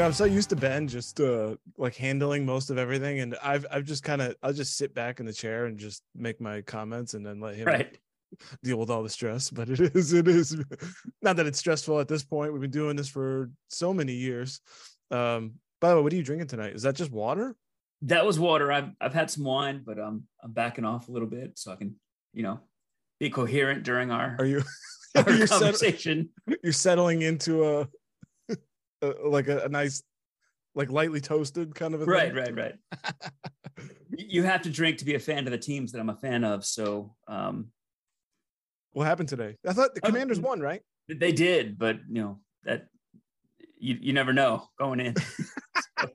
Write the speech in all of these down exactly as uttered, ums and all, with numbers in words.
I'm so used to Ben just uh, like handling most of everything, and I've I've just kind of I'll just sit back in the chair and just make my comments, and then let him right. deal with all the stress. But it is it is not that it's stressful at this point. We've been doing this for so many years. Um, by the way, what are you drinking tonight? Is that just water? That was water. I've I've had some wine, but um, I'm backing off a little bit so I can, you know, be coherent during our Are you our you're conversation. Set, you're settling into a, a like a, a nice, like lightly toasted kind of a right, thing? right, right. You have to drink to be a fan of the teams that I'm a fan of. So, um, what happened today? I thought the Commanders won, right? They did, but you know that you you never know going in. So.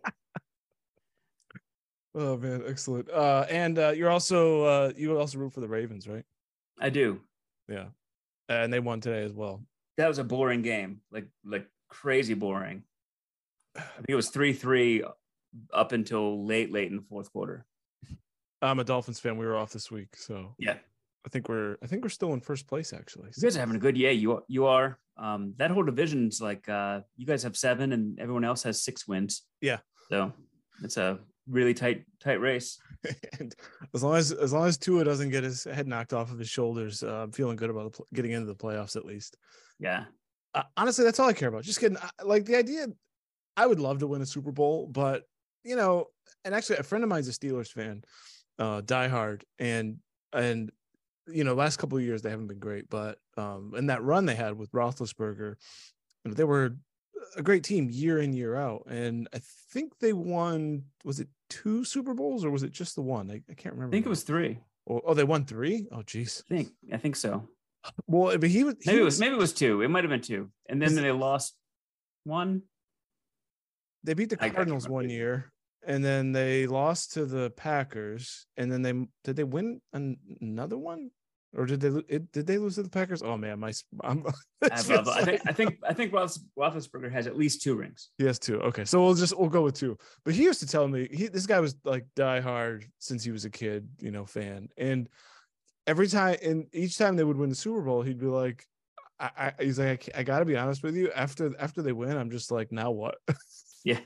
Oh man, excellent. Uh, and uh, you're also uh, you also root for the Ravens, right? I do. Yeah, and they won today as well. That was a boring game, like like crazy boring. I think it was three three up until late late in the fourth quarter. I'm a Dolphins fan. We were off this week, so yeah, I think we're I think we're still in first place actually. You guys are having a good year. You you are. Um, that whole division's like uh, you guys have seven, and everyone else has six wins. Yeah, so it's a really tight tight race. And as long as as long as Tua doesn't get his head knocked off of his shoulders, uh, I'm feeling good about the, getting into the playoffs at least. Yeah. Uh, honestly, that's all I care about. Just kidding. I, like the idea, I would love to win a Super Bowl, but you know, and actually, a friend of mine's a Steelers fan, uh, diehard, and and you know, last couple of years they haven't been great, but um, in that run they had with Roethlisberger, they were a great team year in year out, and I think they won. Was it two Super Bowls or was it just the one? I, I can't remember. I think it was three. Oh, oh they won three. Oh, geez. I think I think so. Well, but he was he maybe it was, was maybe it was two. It might have been two, and then they lost one. They beat the Cardinals one year, and then they lost to the Packers, and then they did they win an, another one, or did they it, did they lose to the Packers? Oh man, my I'm, I, I think I think I think Roethlisberger has at least two rings. He has two. Okay, so we'll just we'll go with two. But he used to tell me he this guy was like diehard since he was a kid, you know, fan, and every time and each time they would win the Super Bowl, he'd be like, I, I he's like, I, I got to be honest with you. After after they win, I'm just like, now what? Yeah.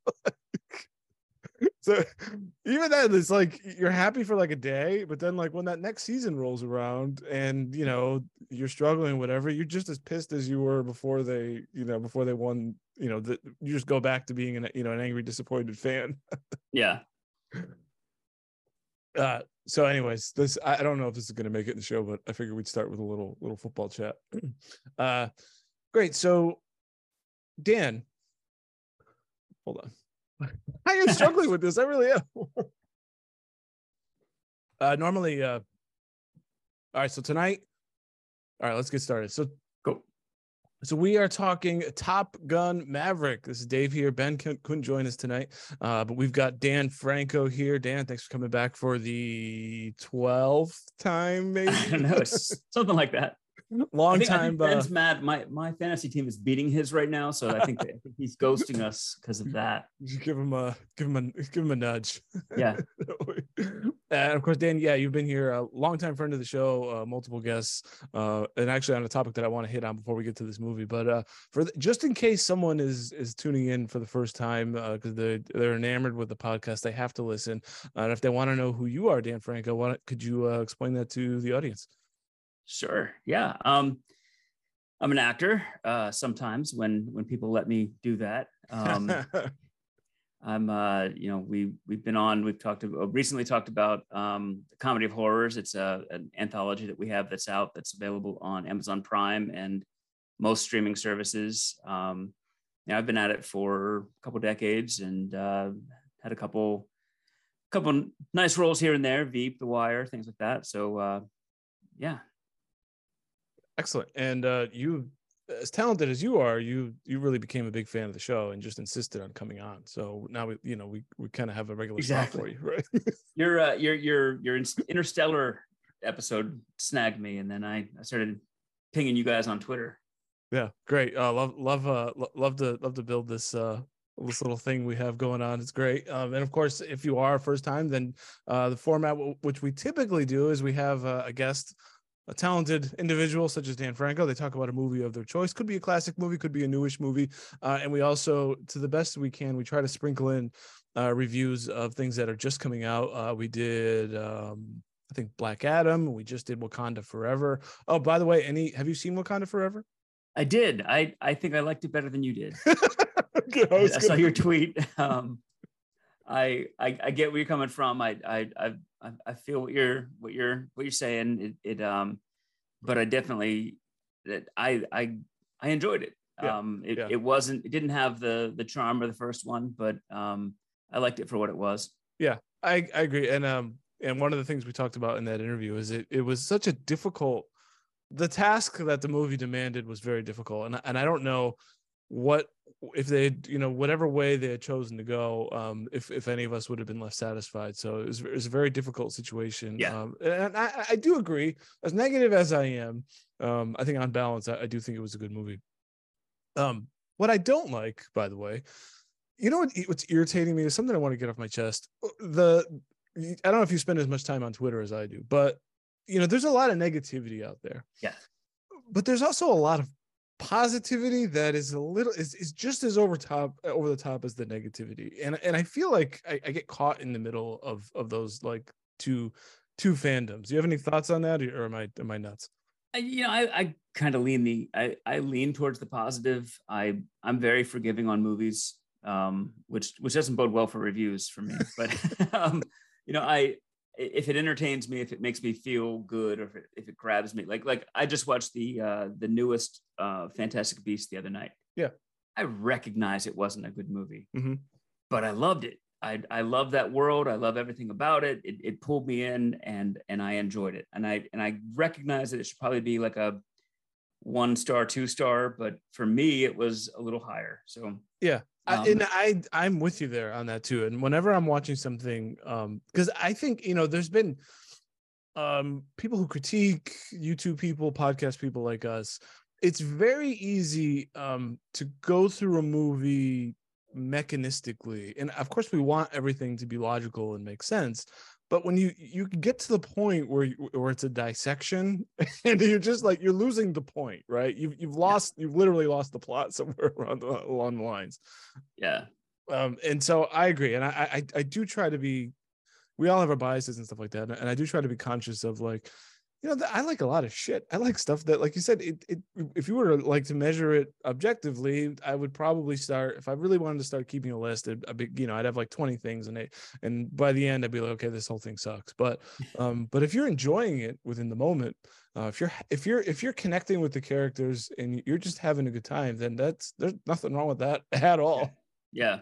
So even then, it's like you're happy for like a day, but then like when that next season rolls around and you know you're struggling, whatever, you're just as pissed as you were before they, you know, before they won. You know, that you just go back to being an you know an angry, disappointed fan. Yeah. Uh, so, anyways, this I don't know if this is going to make it in the show, but I figured we'd start with a little little football chat. Uh, great. So, Dan, hold on. I am struggling with this. I really am. uh, normally, uh, all right. So tonight, all right, let's get started. So go. So we are talking Top Gun Maverick. This is Dave here. Ben couldn't join us tonight, uh, but we've got Dan Franco here. Dan, thanks for coming back for the twelfth time, maybe. I don't know, it's something like that. Long I think, time. I think Ben's uh, mad. My my fantasy team is beating his right now, so I think, that, I think he's ghosting us because of that. You give him a give him a give him a nudge. Yeah. And of course, Dan, yeah, you've been here, a longtime friend of the show, uh, multiple guests, uh, and actually on a topic that I want to hit on before we get to this movie. But uh, for the, just in case someone is is tuning in for the first time because uh, they they're enamored with the podcast, they have to listen. Uh, and if they want to know who you are, Dan Franco, why could you uh, explain that to the audience? Sure. Yeah. Um, I'm an actor. Uh, sometimes when when people let me do that. Um, I'm, uh, you know, we we've been on. We've talked to, recently talked about um, the Comedy of Horrors. It's a an anthology that we have that's out that's available on Amazon Prime and most streaming services. Um, yeah, I've been at it for a couple decades and uh, had a couple couple nice roles here and there, Veep, The Wire, things like that. So uh, yeah, excellent. And uh, you. As talented as you are, you you really became a big fan of the show and just insisted on coming on. So now we, you know, we we kind of have a regular exactly. spot for you, right? your uh, your your your Interstellar episode snagged me, and then I, I started pinging you guys on Twitter. Yeah, great. Uh, love love uh love to love to build this uh this little thing we have going on. It's great. Um, and of course, if you are first time, then uh, the format w- which we typically do is we have uh, a guest a talented individual such as Dan Franco. They talk about a movie of their choice. Could be a classic movie, could be a newish movie. Uh, and we also, to the best we can, we try to sprinkle in uh, reviews of things that are just coming out. Uh, we did, um, I think, Black Adam. We just did Wakanda Forever. Oh, by the way, any have you seen Wakanda Forever? I did. I, I think I liked it better than you did. Okay, I, I, I saw gonna... your tweet. Um, I, I I get where you're coming from. I I I I feel what you're what you're what you're saying. It, it um, but I definitely that I I I enjoyed it. Yeah, um, it, yeah. it wasn't it didn't have the the charm of the first one, but um, I liked it for what it was. Yeah, I I agree. And um and one of the things we talked about in that interview is it it was such a difficult. The task that the movie demanded was very difficult, and and I don't know what if they you know whatever way they had chosen to go, um if if any of us would have been less satisfied. So it was, it was a very difficult situation. Yeah. Um and I, I do agree, as negative as I am, um I think on balance I, I do think it was a good movie. Um what I don't like, by the way, you know what, what's irritating me is something I want to get off my chest. The I don't know if you spend as much time on Twitter as I do, but you know there's a lot of negativity out there. Yeah. But there's also a lot of positivity that is a little is, is just as over top over the top as the negativity, and and I feel like I, I get caught in the middle of of those like two two fandoms. Do you have any thoughts on that, or am I am I nuts? I, you know, I, I kind of lean the I, I lean towards the positive. I I'm very forgiving on movies, um, which which doesn't bode well for reviews for me. But um, you know, I if it entertains me, if it makes me feel good, or if it, if it grabs me, like like I just watched the uh, the newest uh, Fantastic Beasts the other night. Yeah, I recognize it wasn't a good movie, mm-hmm. but I loved it. I I love that world. I love everything about it. It it pulled me in, and and I enjoyed it. And I and I recognize that it should probably be like a one star, two star, but for me it was a little higher. So yeah. Um, I, and I, I'm with you there on that too. And whenever I'm watching something, um, because I think, you know, there's been um, people who critique YouTube people, podcast people like us. It's very easy um, to go through a movie mechanistically. And of course, we want everything to be logical and make sense. But when you you get to the point where you, where it's a dissection, and you're just like you're losing the point, right? You've you've lost yeah. you've literally lost the plot somewhere around the, along the lines. Yeah. Um, and so I agree, and I, I I do try to be. We all have our biases and stuff like that, and I do try to be conscious of like, you know, I like a lot of shit. I like stuff that, like you said, it, it if you were to like to measure it objectively, I would probably start, if I really wanted to start keeping a list, I'd be, you know, I'd have like twenty things, and it, and by the end I'd be like, okay, this whole thing sucks. But um, but if you're enjoying it within the moment, uh, if you're if you're if you're connecting with the characters and you're just having a good time, then that's there's nothing wrong with that at all. Yeah.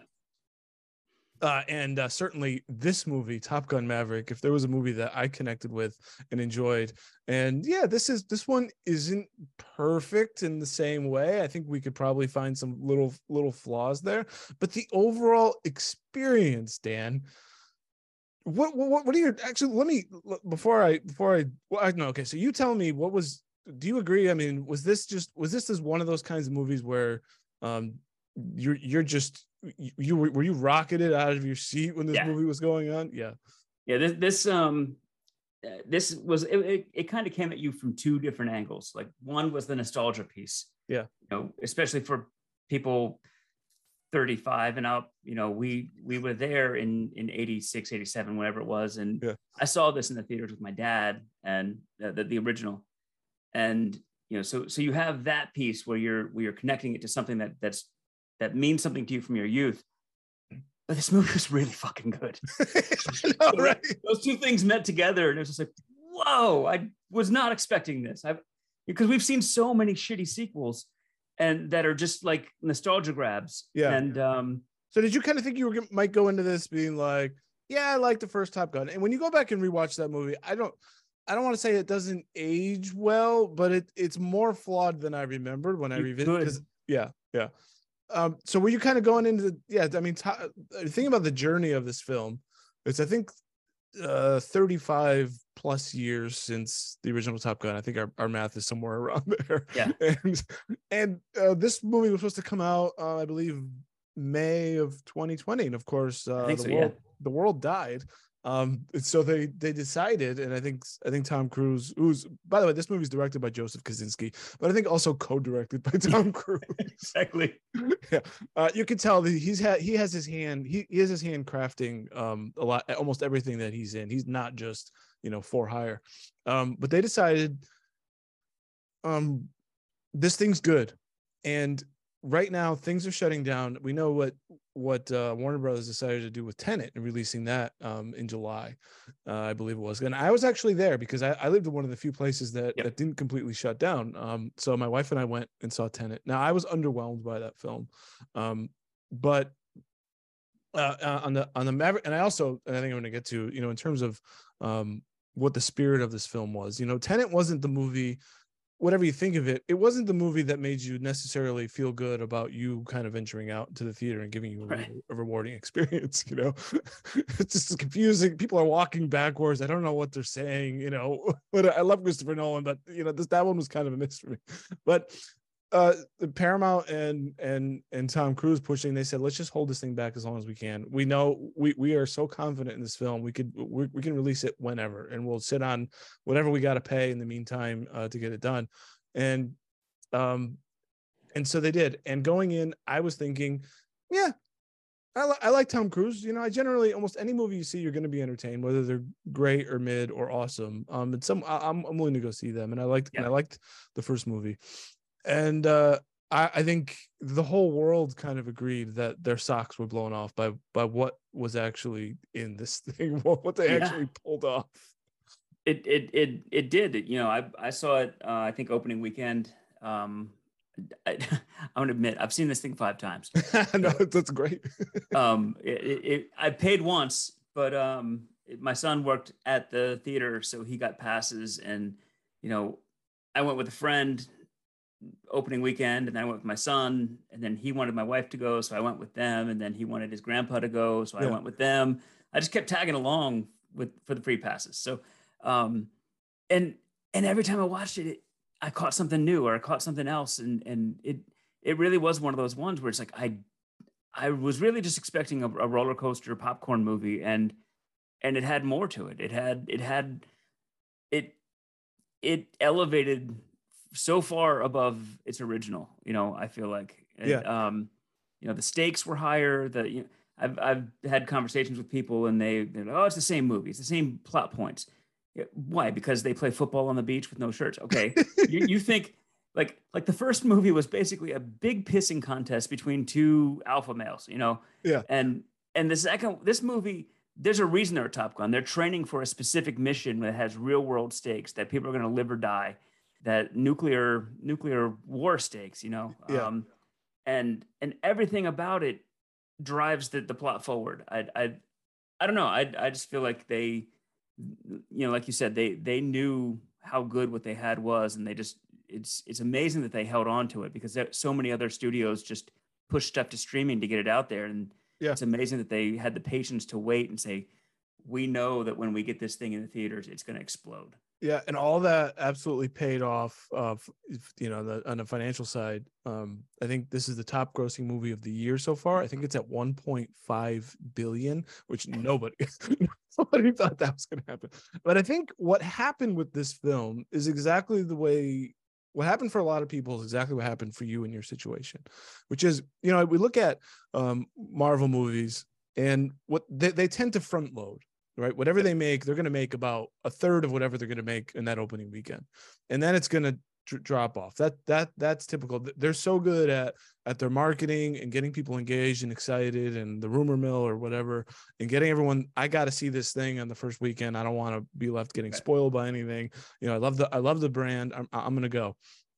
Uh, and uh, certainly this movie, Top Gun Maverick, if there was a movie that I connected with and enjoyed, and yeah, this is this one isn't perfect in the same way. I think we could probably find some little little flaws there, but the overall experience, Dan. What what what are your actually? Let me before I before I well, I no okay. So you tell me, what was? Do you agree? I mean, was this just was this as one of those kinds of movies where um you're you're just you were were you rocketed out of your seat when this yeah. movie was going on? Yeah. Yeah. This, this, um, this was, it, it, it kind of came at you from two different angles. Like one was the nostalgia piece. Yeah. You know, especially for people thirty-five and up, you know, we, we were there in, in eighty-six, eighty-seven, whatever it was. And yeah. I saw this in the theaters with my dad and the, the, the original. And, you know, so, so you have that piece where you're, where you're connecting it to something that that's, that means something to you from your youth. But this movie was really fucking good. know, right? Those two things met together, and it was just like, whoa, I was not expecting this. I've because we've seen so many shitty sequels and that are just like nostalgia grabs. Yeah. And um, so did you kind of think you were might go into this being like, yeah, I like the first Top Gun. And when you go back and rewatch that movie, I don't I don't want to say it doesn't age well, but it it's more flawed than I remembered when I revisit. Yeah, yeah. Um, so were you kind of going into the, yeah, I mean, t- think about the journey of this film. It's, I think, uh, thirty-five plus years since the original Top Gun. I think our, our math is somewhere around there. Yeah. And, and uh, this movie was supposed to come out, uh, I believe, May of twenty twenty. And of course, uh, the, so, world, yeah. the world died. Um, and so they they decided, and I think I think Tom Cruise, who's by the way, this movie's directed by Joseph Kosinski, but I think also co-directed by Tom Cruise. Exactly. Yeah, uh, you can tell that he's had he has his hand he, he has his hand crafting um a lot almost everything that he's in. He's not just you know for hire, um, but they decided um this thing's good, and right now things are shutting down. We know what what uh, Warner Brothers decided to do with Tenet and releasing that um, in July, uh, I believe it was. And I was actually there because I, I lived in one of the few places that yep. that didn't completely shut down. Um, so my wife and I went and saw Tenet. Now I was underwhelmed by that film, um, but uh, uh, on the on the Maverick, and I also and I think I'm going to get to you know in terms of um, what the spirit of this film was. You know, Tenet wasn't the movie. Whatever you think of it, it wasn't the movie that made you necessarily feel good about you kind of venturing out to the theater and giving you a, right. a rewarding experience. You know, it's just confusing. People are walking backwards. I don't know what they're saying, you know, but I love Christopher Nolan, but you know, this, that one was kind of a mystery, but uh, the Paramount and, and, and Tom Cruise pushing, they said, let's just hold this thing back as long as we can. We know we, we are so confident in this film. We could, we, we can release it whenever, and we'll sit on whatever we got to pay in the meantime uh, to get it done. And, um, and so they did. And going in, I was thinking, yeah, I, li- I like Tom Cruise. You know, I generally, almost any movie you see, you're going to be entertained, whether they're great or mid or awesome. Um, and some, I, I'm, I'm willing to go see them. And I liked, yeah. and I liked the first movie. And uh, I, I think the whole world kind of agreed that their socks were blown off by by what was actually in this thing, what they yeah. actually pulled off. It it it it did. You know, I I saw it. Uh, I think opening weekend. Um, I, I want to admit I've seen this thing five times. No, that's great. um, it, it, it I paid once, but um, it, my son worked at the theater, so he got passes, and you know, I went with a friend opening weekend, and then I went with my son, and then he wanted my wife to go, so I went with them, and then he wanted his grandpa to go, so yeah. I went with them. I just kept tagging along with for the free passes. So, um, and and every time I watched it, it, I caught something new or I caught something else, and and it it really was one of those ones where it's like I I was really just expecting a, a roller coaster popcorn movie, and and it had more to it. It had it had it it elevated so far above its original, you know, I feel like, yeah. um, you know, the stakes were higher. The, you know, I've, I've had conversations with people, and they, they're like, oh, it's the same movie. It's the same plot points. Yeah, why? Because they play football on the beach with no shirts. Okay. you, you think like, like the first movie was basically a big pissing contest between two alpha males, you know? Yeah. And, and the second, this movie, there's a reason they're Top Gun. They're training for a specific mission that has real world stakes, that people are going to live or die, that nuclear nuclear war stakes, you know, yeah. um, and and everything about it drives the, the plot forward. I I I don't know. I I just feel like they, you know, like you said, they they knew how good what they had was, and they just it's it's amazing that they held on to it, because there, so many other studios just push stuff to streaming to get it out there, and yeah. it's amazing that they had the patience to wait and say, we know that when we get this thing in the theaters, it's going to explode. Yeah, and all that absolutely paid off. Uh, you know, the, on the financial side, um, I think this is the top grossing movie of the year so far. I think it's at one point five billion, which nobody, nobody thought that was going to happen. But I think what happened with this film is exactly the way. What happened for a lot of people is exactly what happened for you in your situation, which is, you know, we look at um, Marvel movies, and what they, they tend to front load. Right, whatever they make, they're going to make about a third of whatever they're going to make in that opening weekend, and then it's going to dr- drop off. That that that's typical. They're so good at at their marketing and getting people engaged and excited, and the rumor mill or whatever, and getting everyone. I got to see this thing on the first weekend. I don't want to be left getting spoiled by anything. You know, I love the I love the brand. I'm I'm going to go.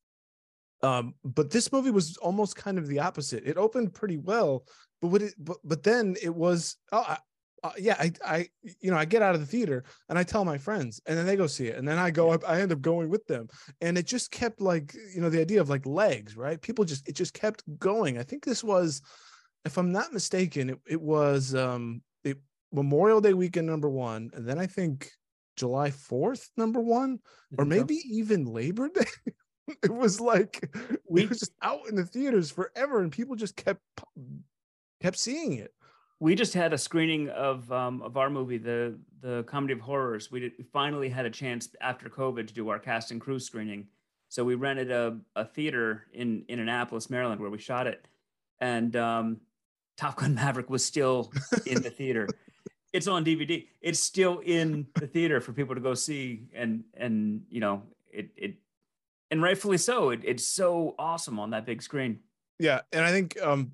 Um, but this movie was almost kind of the opposite. It opened pretty well, but what it but but then it was oh. I, Uh, yeah, I, I, you know, I get out of the theater and I tell my friends, and then they go see it, and then I go up, I end up going with them, and it just kept like, you know, the idea of like legs, right? People just, it just kept going. I think this was, if I'm not mistaken, it, it was um, it, Memorial Day weekend number one, and then I think July fourth number one, or maybe so. even Labor Day. It was like we were just out in the theaters forever, and people just kept kept seeing it. We just had a screening of um, of our movie, the the Comedy of Horrors. We, did, we finally had a chance after COVID to do our cast and crew screening. So we rented a, a theater in in Annapolis, Maryland, where we shot it, and um, Top Gun Maverick was still in the theater. It's on D V D. It's still in the theater for people to go see, and and you know it it and rightfully so. It, it's so awesome on that big screen. Yeah, and I think um,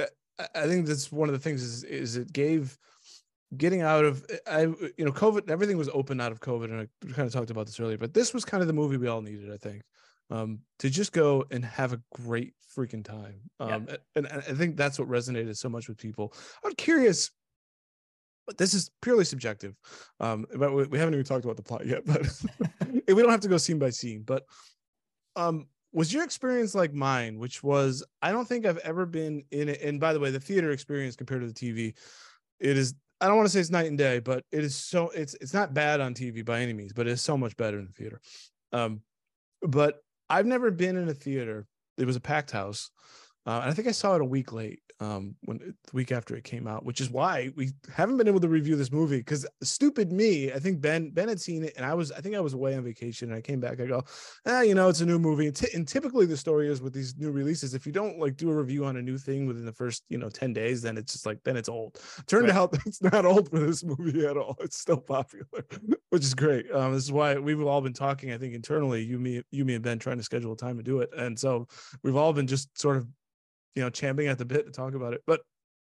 I think that's one of the things is is it gave getting out of I you know COVID, everything was open out of COVID, and I kind of talked about this earlier, but this was kind of the movie we all needed, I think, um, to just go and have a great freaking time. Um, yeah. and, and I think that's what resonated so much with people. I'm curious, but this is purely subjective. Um, but we, we haven't even talked about the plot yet, but we don't have to go scene by scene. But um, was your experience like mine, which was, I don't think I've ever been in it. And by the way, the theater experience compared to the T V, it is, I don't want to say it's night and day, but it is so, it's it's not bad on T V by any means, but it's so much better in the theater. Um, but I've never been in a theater. It was a packed house. Uh, and I think I saw it a week late, um, when the week after it came out, which is why we haven't been able to review this movie. Because stupid me, I think Ben Ben had seen it, and I was I think I was away on vacation, and I came back. I go, ah, you know, it's a new movie. And, t- and typically the story is with these new releases, if you don't like do a review on a new thing within the first you know ten days, then it's just like then it's old. Turned right. out it's not old for this movie at all. It's still popular, which is great. Um, this is why we've all been talking. I think internally, you me you me and Ben trying to schedule a time to do it, and so we've all been just sort of, you know, champing at the bit to talk about it. But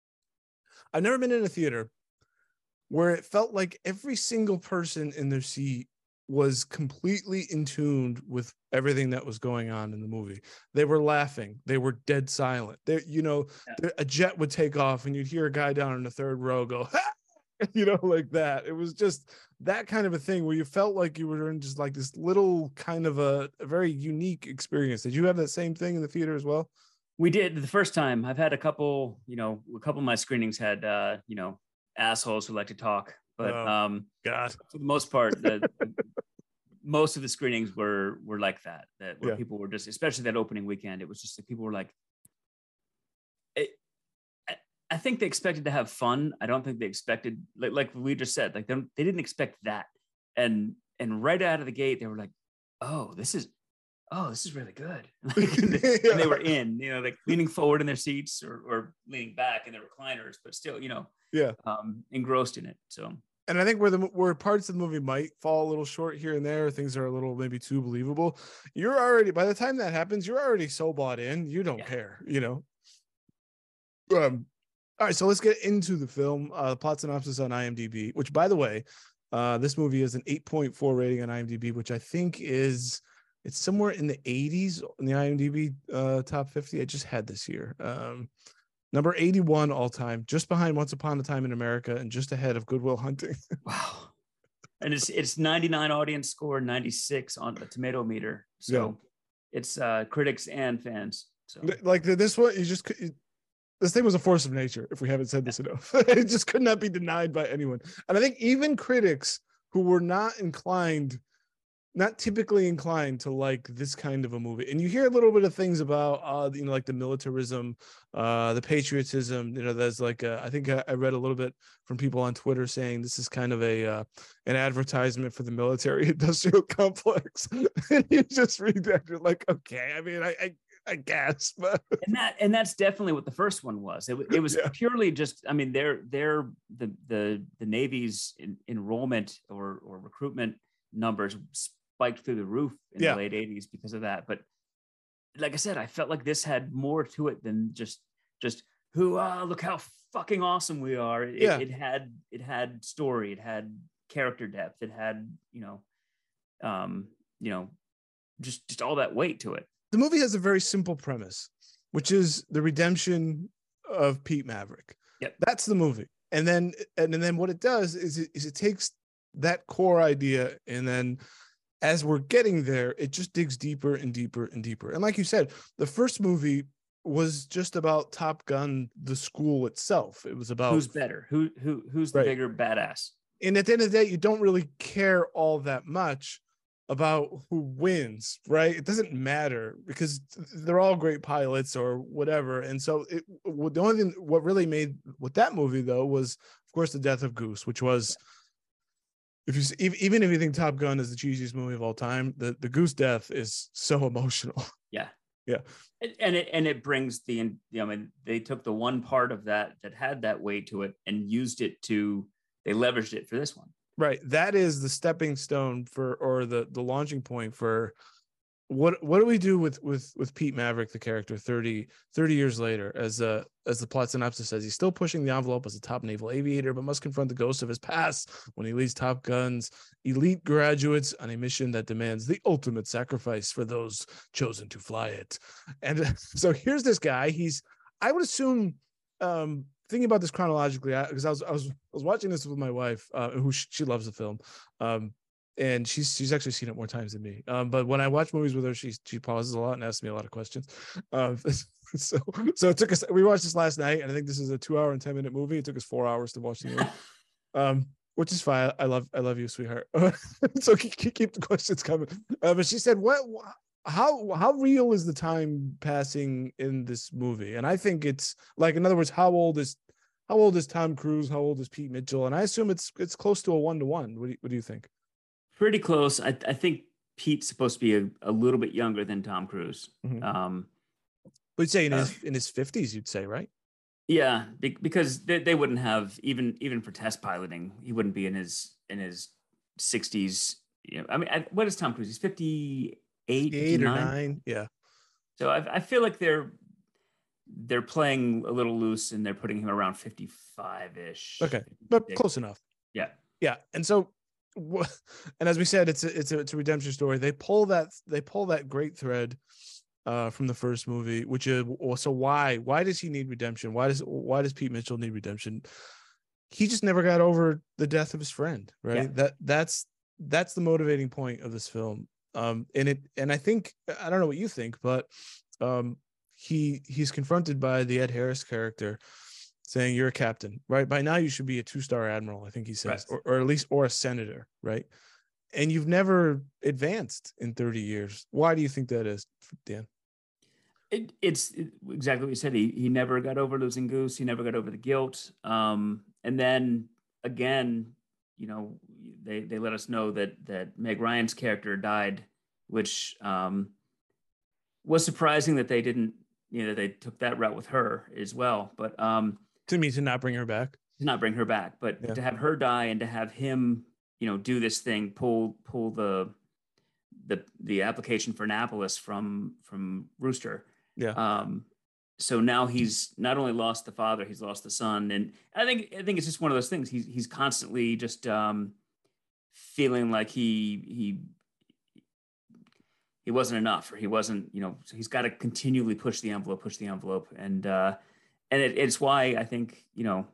I've never been in a theater where it felt like every single person in their seat was completely in tune with everything that was going on in the movie. They were laughing. They were dead silent. They, you know, yeah. A jet would take off and you'd hear a guy down in the third row go, ha! You know, like that. It was just that kind of a thing where you felt like you were in just like this little kind of a, a very unique experience. Did you have that same thing in the theater as well? We did the first time. I've had a couple, you know, a couple of my screenings had, uh, you know, assholes who like to talk, but oh, um, God. For the most part, the, most of the screenings were were like that. That where yeah. people were just, especially that opening weekend, it was just that people were like, it, I, I think they expected to have fun. I don't think they expected, like, like we just said, like they, they didn't expect that, and and right out of the gate, they were like, oh, this is. Oh, this is really good. Like, and, they, yeah. and they were in, you know, like leaning forward in their seats or, or leaning back in their recliners, but still, you know, yeah, um, engrossed in it. So, and I think where the where parts of the movie might fall a little short here and there, things are a little maybe too believable. You're already, by the time that happens, you're already so bought in, you don't yeah. care, you know. Um, all right, so let's get into the film. Uh, plot synopsis on IMDb, which, by the way, uh, this movie is an eight point four rating on IMDb, which I think is. It's somewhere in the eighties in the IMDb uh, top fifty. I just had this year. Um, number eighty-one all time, just behind Once Upon a Time in America and just ahead of Good Will Hunting. Wow. And it's it's ninety-nine audience score, ninety-six on the tomato meter. So yeah. it's uh, critics and fans. So like this one, you just this thing was a force of nature, if we haven't said this enough. It just could not be denied by anyone. And I think even critics who were not inclined not typically inclined to like this kind of a movie. And you hear a little bit of things about, uh, you know, like the militarism, uh, the patriotism, you know, there's like, a, I think I, I read a little bit from people on Twitter saying this is kind of a, uh, an advertisement for the military industrial complex. And you just read that, you're like, okay, I mean, I, I, I guess, but. And that, and that's definitely what the first one was. It, it was yeah. purely just, I mean, they're, they're the, the, the Navy's in, enrollment or, or recruitment numbers spiked through the roof in yeah. the late eighties because of that. But like I said, I felt like this had more to it than just just who uh look how fucking awesome we are. It, yeah. it had it had story, it had character depth, it had, you know, um, you know, just just all that weight to it. The movie has a very simple premise, which is the redemption of Pete Maverick. Yep. That's the movie. And then and, and then what it does is it, is it takes that core idea, and then as we're getting there, it just digs deeper and deeper and deeper. And like you said, the first movie was just about Top Gun, the school itself. It was about who's better, who who who's the right. bigger badass. And at the end of the day, you don't really care all that much about who wins, right? It doesn't matter because they're all great pilots or whatever. And so it, the only thing, what really made with that movie though was, of course, the death of Goose, which was, if you even if you think Top Gun is the cheesiest movie of all time, the the Goose death is so emotional. Yeah, yeah, and it and it brings the, you know, I mean, they took the one part of that that had that weight to it and used it to, they leveraged it for this one. Right. That is the stepping stone for, or the the launching point for what what do we do with with with Pete Maverick, the character, thirty, thirty years later, as uh as the plot synopsis says, he's still pushing the envelope as a top naval aviator, but must confront the ghost of his past when he leads Top Gun's elite graduates on a mission that demands the ultimate sacrifice for those chosen to fly it. And so here's this guy. He's, I would assume, um thinking about this chronologically, because I, I was I was I was watching this with my wife, uh, who she, she loves the film, um, and she's she's actually seen it more times than me. Um, but when I watch movies with her, she she pauses a lot and asks me a lot of questions. Um, so so it took us. We watched this last night, and I think this is a two hour and ten minute movie. It took us four hours to watch the movie, um, which is fine. I love I love you, sweetheart. So keep, keep the questions coming. Uh, but she said, "What? How how real is the time passing in this movie?" And I think it's like, in other words, how old is how old is Tom Cruise? How old is Pete Mitchell? And I assume it's it's close to a one to one. What do you, what do you think? Pretty close. I, I think Pete's supposed to be a, a little bit younger than Tom Cruise. Mm-hmm. Um, We'd say in uh, his in his fifties. You'd say, right? Yeah, because they, they wouldn't have, even even for test piloting, he wouldn't be in his in his sixties. You know, I mean, I, what is Tom Cruise? He's fifty. Eight, eight or nine, yeah. So I, I feel like they're they're playing a little loose and they're putting him around fifty-five ish. Okay, but close enough. Yeah, yeah. And so, and as we said, it's a it's a it's a redemption story. They pull that they pull that great thread uh, from the first movie, which is also why why does he need redemption? Why does why does Pete Mitchell need redemption? He just never got over the death of his friend, right? Yeah. That that's that's the motivating point of this film. Um, and it, and I think, I don't know what you think, but um, he he's confronted by the Ed Harris character saying, "You're a captain, right? By now you should be a two-star admiral," I think he says, right. or, or at least, or a senator, right? And you've never advanced in thirty years. Why do you think that is, Dan? It, it's exactly what you said. He he never got over losing Goose. He never got over the guilt. Um, and then again, you know, they they let us know that that Meg Ryan's character died, which um, was surprising that they didn't, you know, they took that route with her as well. But um, to me, to not bring her back, to not bring her back, but yeah. to have her die and to have him, you know, do this thing, pull pull the the the application for Annapolis from from Rooster. Yeah. Um, so now he's not only lost the father, he's lost the son, and I think I think it's just one of those things. He's he's constantly just um, feeling like he he he wasn't enough, or he wasn't, you know. So he's got to continually push the envelope, push the envelope, and uh, and it, it's why I think, you know,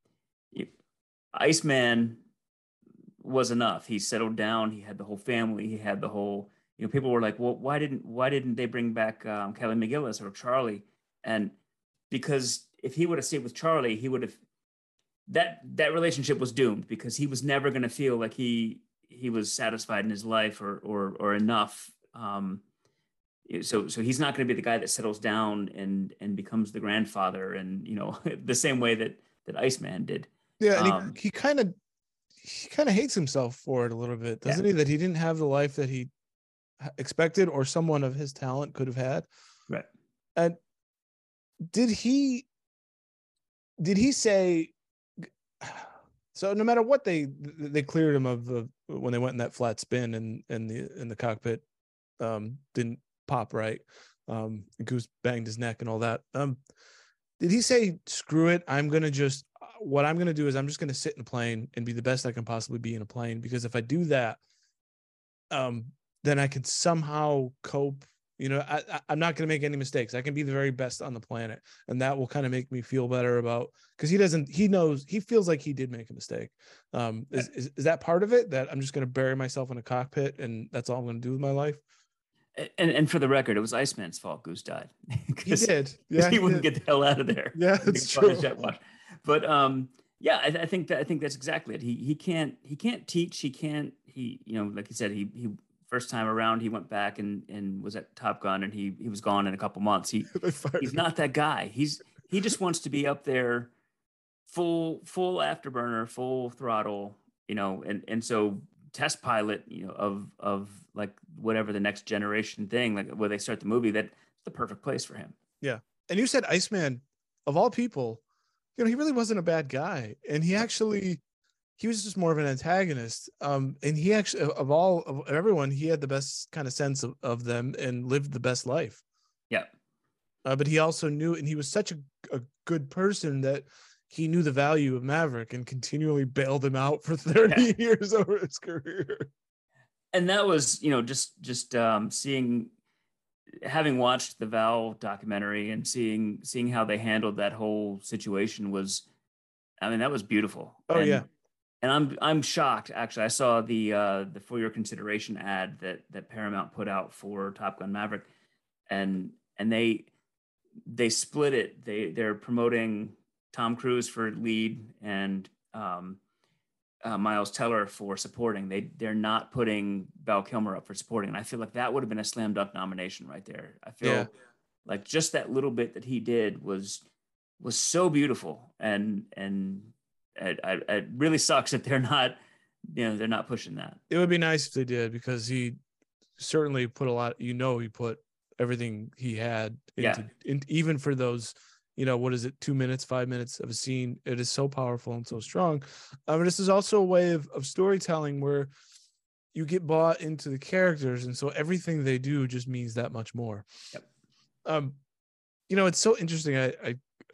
Iceman was enough. He settled down. He had the whole family. He had the whole. You know, people were like, well, why didn't why didn't they bring back um, Kelly McGillis or Charlie? And because if he would have stayed with Charlie, he would have, that that relationship was doomed, because he was never going to feel like he he was satisfied in his life, or or or enough. Um, so so he's not going to be the guy that settles down and and becomes the grandfather, and, you know, the same way that that Iceman did. Yeah, and um, he kind of he kind of hates himself for it a little bit, doesn't yeah. he? That he didn't have the life that he expected, or someone of his talent could have had. Right. And did he did he say, so no matter what, they they cleared him of the, when they went in that flat spin and and the in the cockpit um didn't pop right, um Goose banged his neck and all that, um did he say, screw it, I'm gonna just what I'm gonna do is I'm just gonna sit in a plane and be the best I can possibly be in a plane, because if I do that, um then I can somehow cope. You know, I, I, I'm not going to make any mistakes. I can be the very best on the planet. And that will kind of make me feel better about, because he doesn't, he knows, he feels like he did make a mistake. Um, is, is, is that part of it, that I'm just going to bury myself in a cockpit and that's all I'm going to do with my life? And and for the record, it was Iceman's fault Goose died. He did. Yeah, he, he wouldn't did. get the hell out of there. Yeah, that's true. But um, yeah, I, I think that I think that's exactly it. He he can't he can't teach. He can't he you know, like you said, he he first time around, he went back and and was at Top Gun, and he he was gone in a couple months. He he's not that guy. He's he just wants to be up there, full full afterburner, full throttle, you know. And and so test pilot, you know, of of like whatever the next generation thing, like where they start the movie, that's the perfect place for him. Yeah, and you said Iceman, of all people, you know, he really wasn't a bad guy, and he actually. He was just more of an antagonist. Um, and he actually, of all of everyone, he had the best kind of sense of, of them and lived the best life. Yeah. Uh, but he also knew, and he was such a, a good person that he knew the value of Maverick and continually bailed him out for thirty yeah. years over his career. And that was, you know, just, just um, seeing, having watched the Val documentary and seeing, seeing how they handled that whole situation was, I mean, that was beautiful. Oh, and, yeah. And I'm I'm shocked. Actually, I saw the uh, the For Your Consideration ad that that Paramount put out for Top Gun Maverick, and and they they split it. They they're promoting Tom Cruise for lead and um, uh, Miles Teller for supporting. They they're not putting Val Kilmer up for supporting. And I feel like that would have been a slam dunk nomination right there. I feel yeah. like just that little bit that he did was was so beautiful, and and. It, it really sucks that they're not, you know, they're not pushing that. It would be nice if they did, because he certainly put a lot, you know, he put everything he had into, yeah. in, even for those, you know, what is it, two minutes, five minutes of a scene. It is so powerful and so strong. Um, this is also a way of, of storytelling where you get bought into the characters. And so everything they do just means that much more. Yep. Um, you know, it's so interesting. I, I,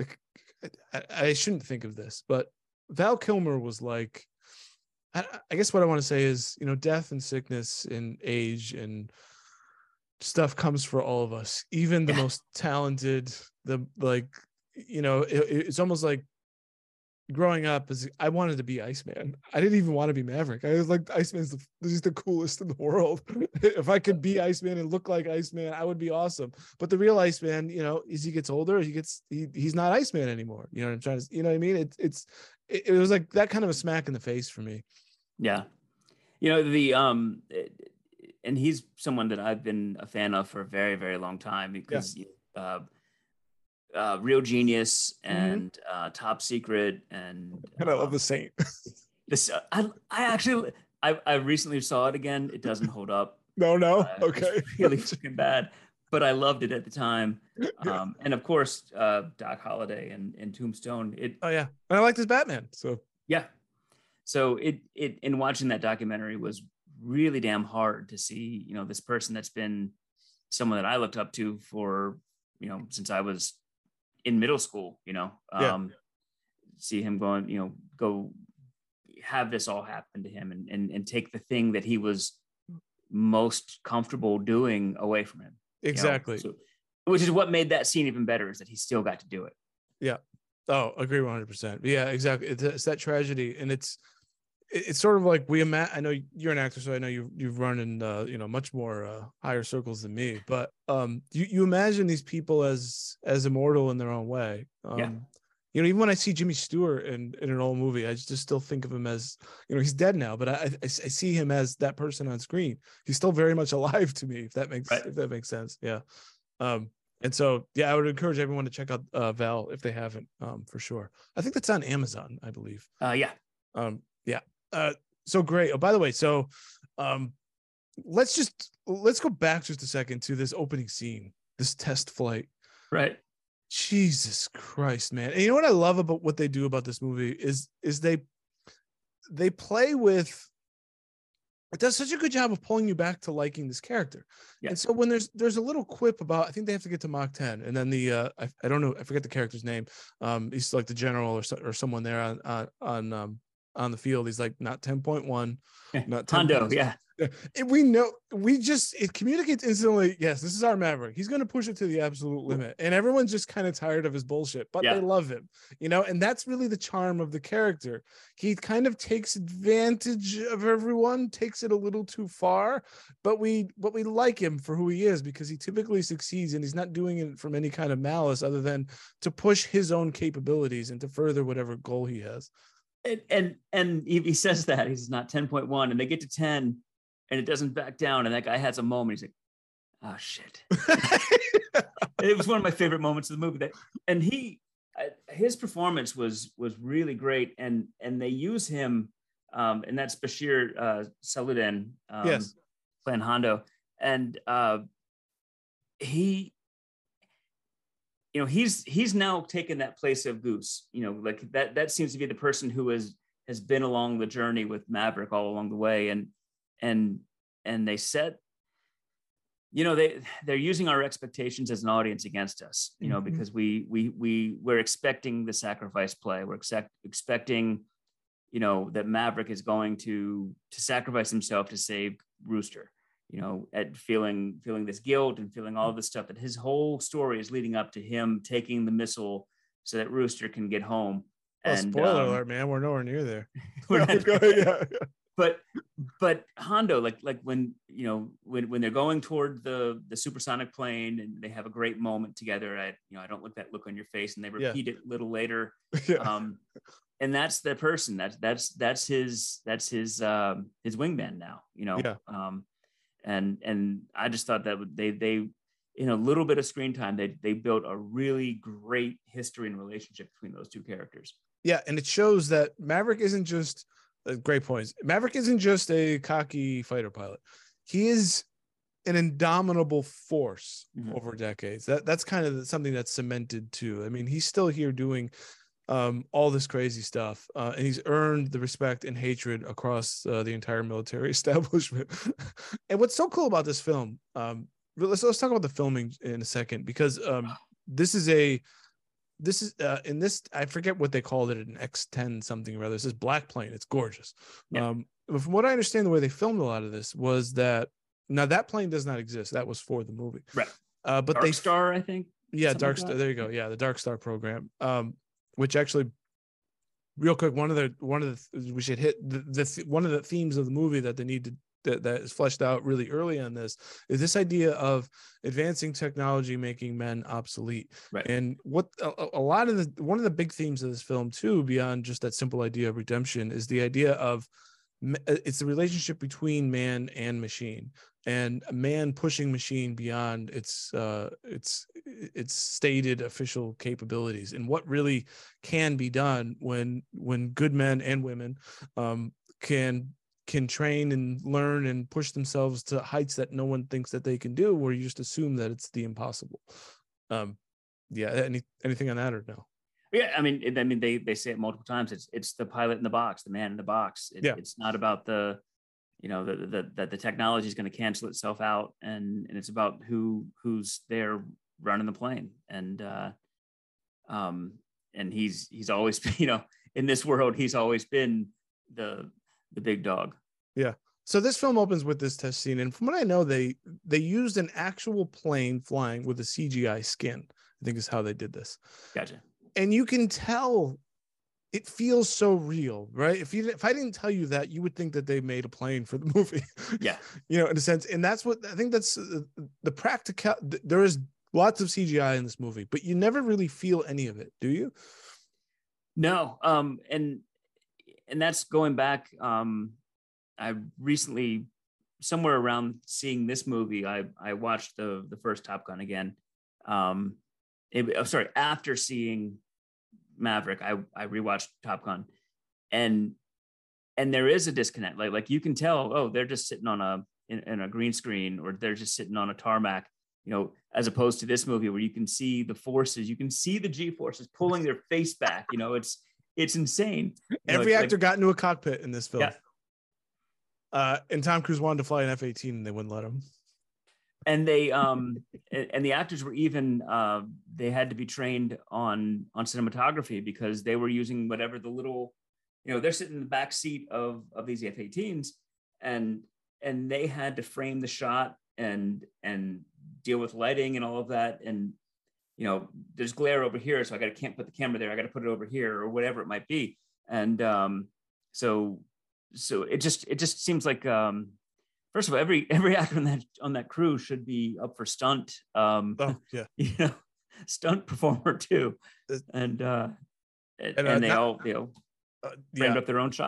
I, I shouldn't think of this, but Val Kilmer was like, I, I guess what I want to say is, you know, death and sickness and age and stuff comes for all of us, even the yeah. most talented, the like, you know, it, it's almost like growing up as I wanted to be Iceman. I didn't even want to be Maverick. I was like, Iceman's the, he's the coolest in the world. If I could be Iceman and look like Iceman, I would be awesome. But the real Iceman, you know, as he gets older, he gets, he, he's not Iceman anymore. You know what I'm trying to, you know what I mean? It, it's, it, it was like that kind of a smack in the face for me. Yeah. You know, the, um, and he's someone that I've been a fan of for a very, very long time because, yeah. uh, Uh, Real Genius and mm-hmm. uh, Top Secret and and I love um, The Saint. this uh, I I actually I I recently saw it again. It doesn't hold up. No, no, uh, okay, it's really freaking bad. But I loved it at the time. Um, and of course, uh, Doc Holliday and, and Tombstone. It. Oh yeah, and I liked his Batman. So yeah, so it it in watching that documentary was really damn hard to see. You know, this person that's been someone that I looked up to for you know since I was in middle school, you know, um, yeah. see him going, you know, go have this all happen to him and, and, and take the thing that he was most comfortable doing away from him. Exactly. You know? So, which is what made that scene even better, is that he still got to do it. Yeah. Oh, agree one hundred percent. Yeah, exactly. It's, it's that tragedy. And it's, it's sort of like we imagine, I know you're an actor, so I know you, you've run in, uh, you know, much more uh, higher circles than me, but um, you, you imagine these people as, as immortal in their own way. Um, yeah. You know, even when I see Jimmy Stewart in, in an old movie, I just still think of him as, you know, he's dead now, but I, I, I see him as that person on screen. He's still very much alive to me, if that makes, right. if that makes sense. Yeah. Um, and so, yeah, I would encourage everyone to check out uh, Val if they haven't, um, for sure. I think that's on Amazon, I believe. Uh, yeah. Um, yeah. Uh, so great. Oh, by the way, so um, let's just let's go back just a second to this opening scene, this test flight. Right. Jesus Christ, man. And you know what I love about what they do about this movie is is they they play with, it does such a good job of pulling you back to liking this character. Yeah. And so when there's there's a little quip about, I think they have to get to Mach ten, and then the uh, I, I don't know, I forget the character's name. Um, he's like the general or so, or someone there on on on um. on the field. He's like, not ten point one, not ten. Hondo, yeah. And we know, we just, it communicates instantly, yes, this is our Maverick. He's going to push it to the absolute limit. And everyone's just kind of tired of his bullshit, but yeah. they love him, you know, and that's really the charm of the character. He kind of takes advantage of everyone, takes it a little too far, but we, but we like him for who he is, because he typically succeeds, and he's not doing it from any kind of malice other than to push his own capabilities and to further whatever goal he has. And, and and he says that he's not ten point one, and they get to ten, and it doesn't back down. And that guy has a moment. He's like, oh shit. It was one of my favorite moments of the movie. That, and he, his performance was was really great. And and they use him, um, and that's Bashir uh, Saludin, um, yes, playing Hondo, and uh, he. You know, he's he's now taken that place of Goose. You know, like that that seems to be the person who has has been along the journey with Maverick all along the way, and and and they set, you know, they they're using our expectations as an audience against us. You know, mm-hmm. because we we we we're expecting the sacrifice play. We're expect, expecting, you know, that Maverick is going to to sacrifice himself to save Rooster. You know, at feeling feeling this guilt and feeling all this stuff, that his whole story is leading up to him taking the missile so that Rooster can get home. Oh, and spoiler um, alert, man, we're nowhere near there. we're not, yeah, yeah. But but Hondo, like like when you know when when they're going toward the the supersonic plane and they have a great moment together, I you know I don't look that look on your face, and they repeat yeah. it a little later. yeah. Um, and that's the person that's that's that's his that's his um, his wingman now. You know. Yeah. Um, And and I just thought that they they in a little bit of screen time they they built a really great history and relationship between those two characters. Yeah, and it shows that Maverick isn't just uh, great points. Maverick isn't just a cocky fighter pilot. He is an indomitable force mm-hmm. over decades. That that's kind of something that's cemented too. I mean, he's still here doing um all this crazy stuff, uh and he's earned the respect and hatred across uh, the entire military establishment. And what's so cool about this film, um let's let's talk about the filming in a second, because um this is a this is uh in this, I forget what they called it, an X ten something or other. This is black plane. It's gorgeous. Yeah. Um but from what I understand, the way they filmed a lot of this was that now that plane does not exist. That was for the movie, right? Uh but Dark they Star, I think. Yeah, Dark Star. There you go. Yeah, the Dark Star program. Um which actually, real quick, one of the one of the we should hit the, the one of the themes of the movie that they need to that, that is fleshed out really early on this is this idea of advancing technology making men obsolete. Right. And what a, a lot of the one of the big themes of this film too, beyond just that simple idea of redemption, is the idea of it's the relationship between man and machine, and a man pushing machine beyond its uh its its stated official capabilities, and what really can be done when when good men and women um can can train and learn and push themselves to heights that no one thinks that they can do, where you just assume that it's the impossible. Um yeah, any anything on that or no? Yeah, I mean, I mean, they they say it multiple times. It's it's the pilot in the box, the man in the box. It, yeah. It's not about the, you know, the the that the technology is going to cancel itself out, and and it's about who who's there running the plane. And uh, um, and he's he's always been, you know, in this world, he's always been the the big dog. Yeah. So this film opens with this test scene, and from what I know, they they used an actual plane flying with a C G I skin. I think is how they did this. Gotcha. And you can tell it feels so real, right? If you if I didn't tell you that, you would think that they made a plane for the movie. Yeah, you know, in a sense. And that's what I think. That's uh, the practical. There is lots of C G I in this movie, but you never really feel any of it, do you? No. Um. And and that's going back. Um. I recently, somewhere around seeing this movie, I I watched the the first Top Gun again. Um. It, oh, sorry. After seeing Maverick, I I rewatched Top Gun, and and there is a disconnect. Like like you can tell, oh, they're just sitting on a in, in a green screen, or they're just sitting on a tarmac, you know, as opposed to this movie where you can see the forces, you can see the G forces pulling their face back. You know, it's it's insane. You Every know, actor like, got into a cockpit in this film. Yeah. Uh, and Tom Cruise wanted to fly an F eighteen, and they wouldn't let him. And they um and the actors were even uh they had to be trained on on cinematography, because they were using whatever the little, you know, they're sitting in the back seat of of these F eighteens, and and they had to frame the shot and and deal with lighting and all of that. And you know, there's glare over here, so I got to can't put the camera there, I got to put it over here, or whatever it might be. And um so so it just it just seems like um first of all, every every actor on that on that crew should be up for stunt. Um, oh yeah, you know, stunt performer too, and uh, and, and uh, they not, all you know uh, framed yeah. up their own shots.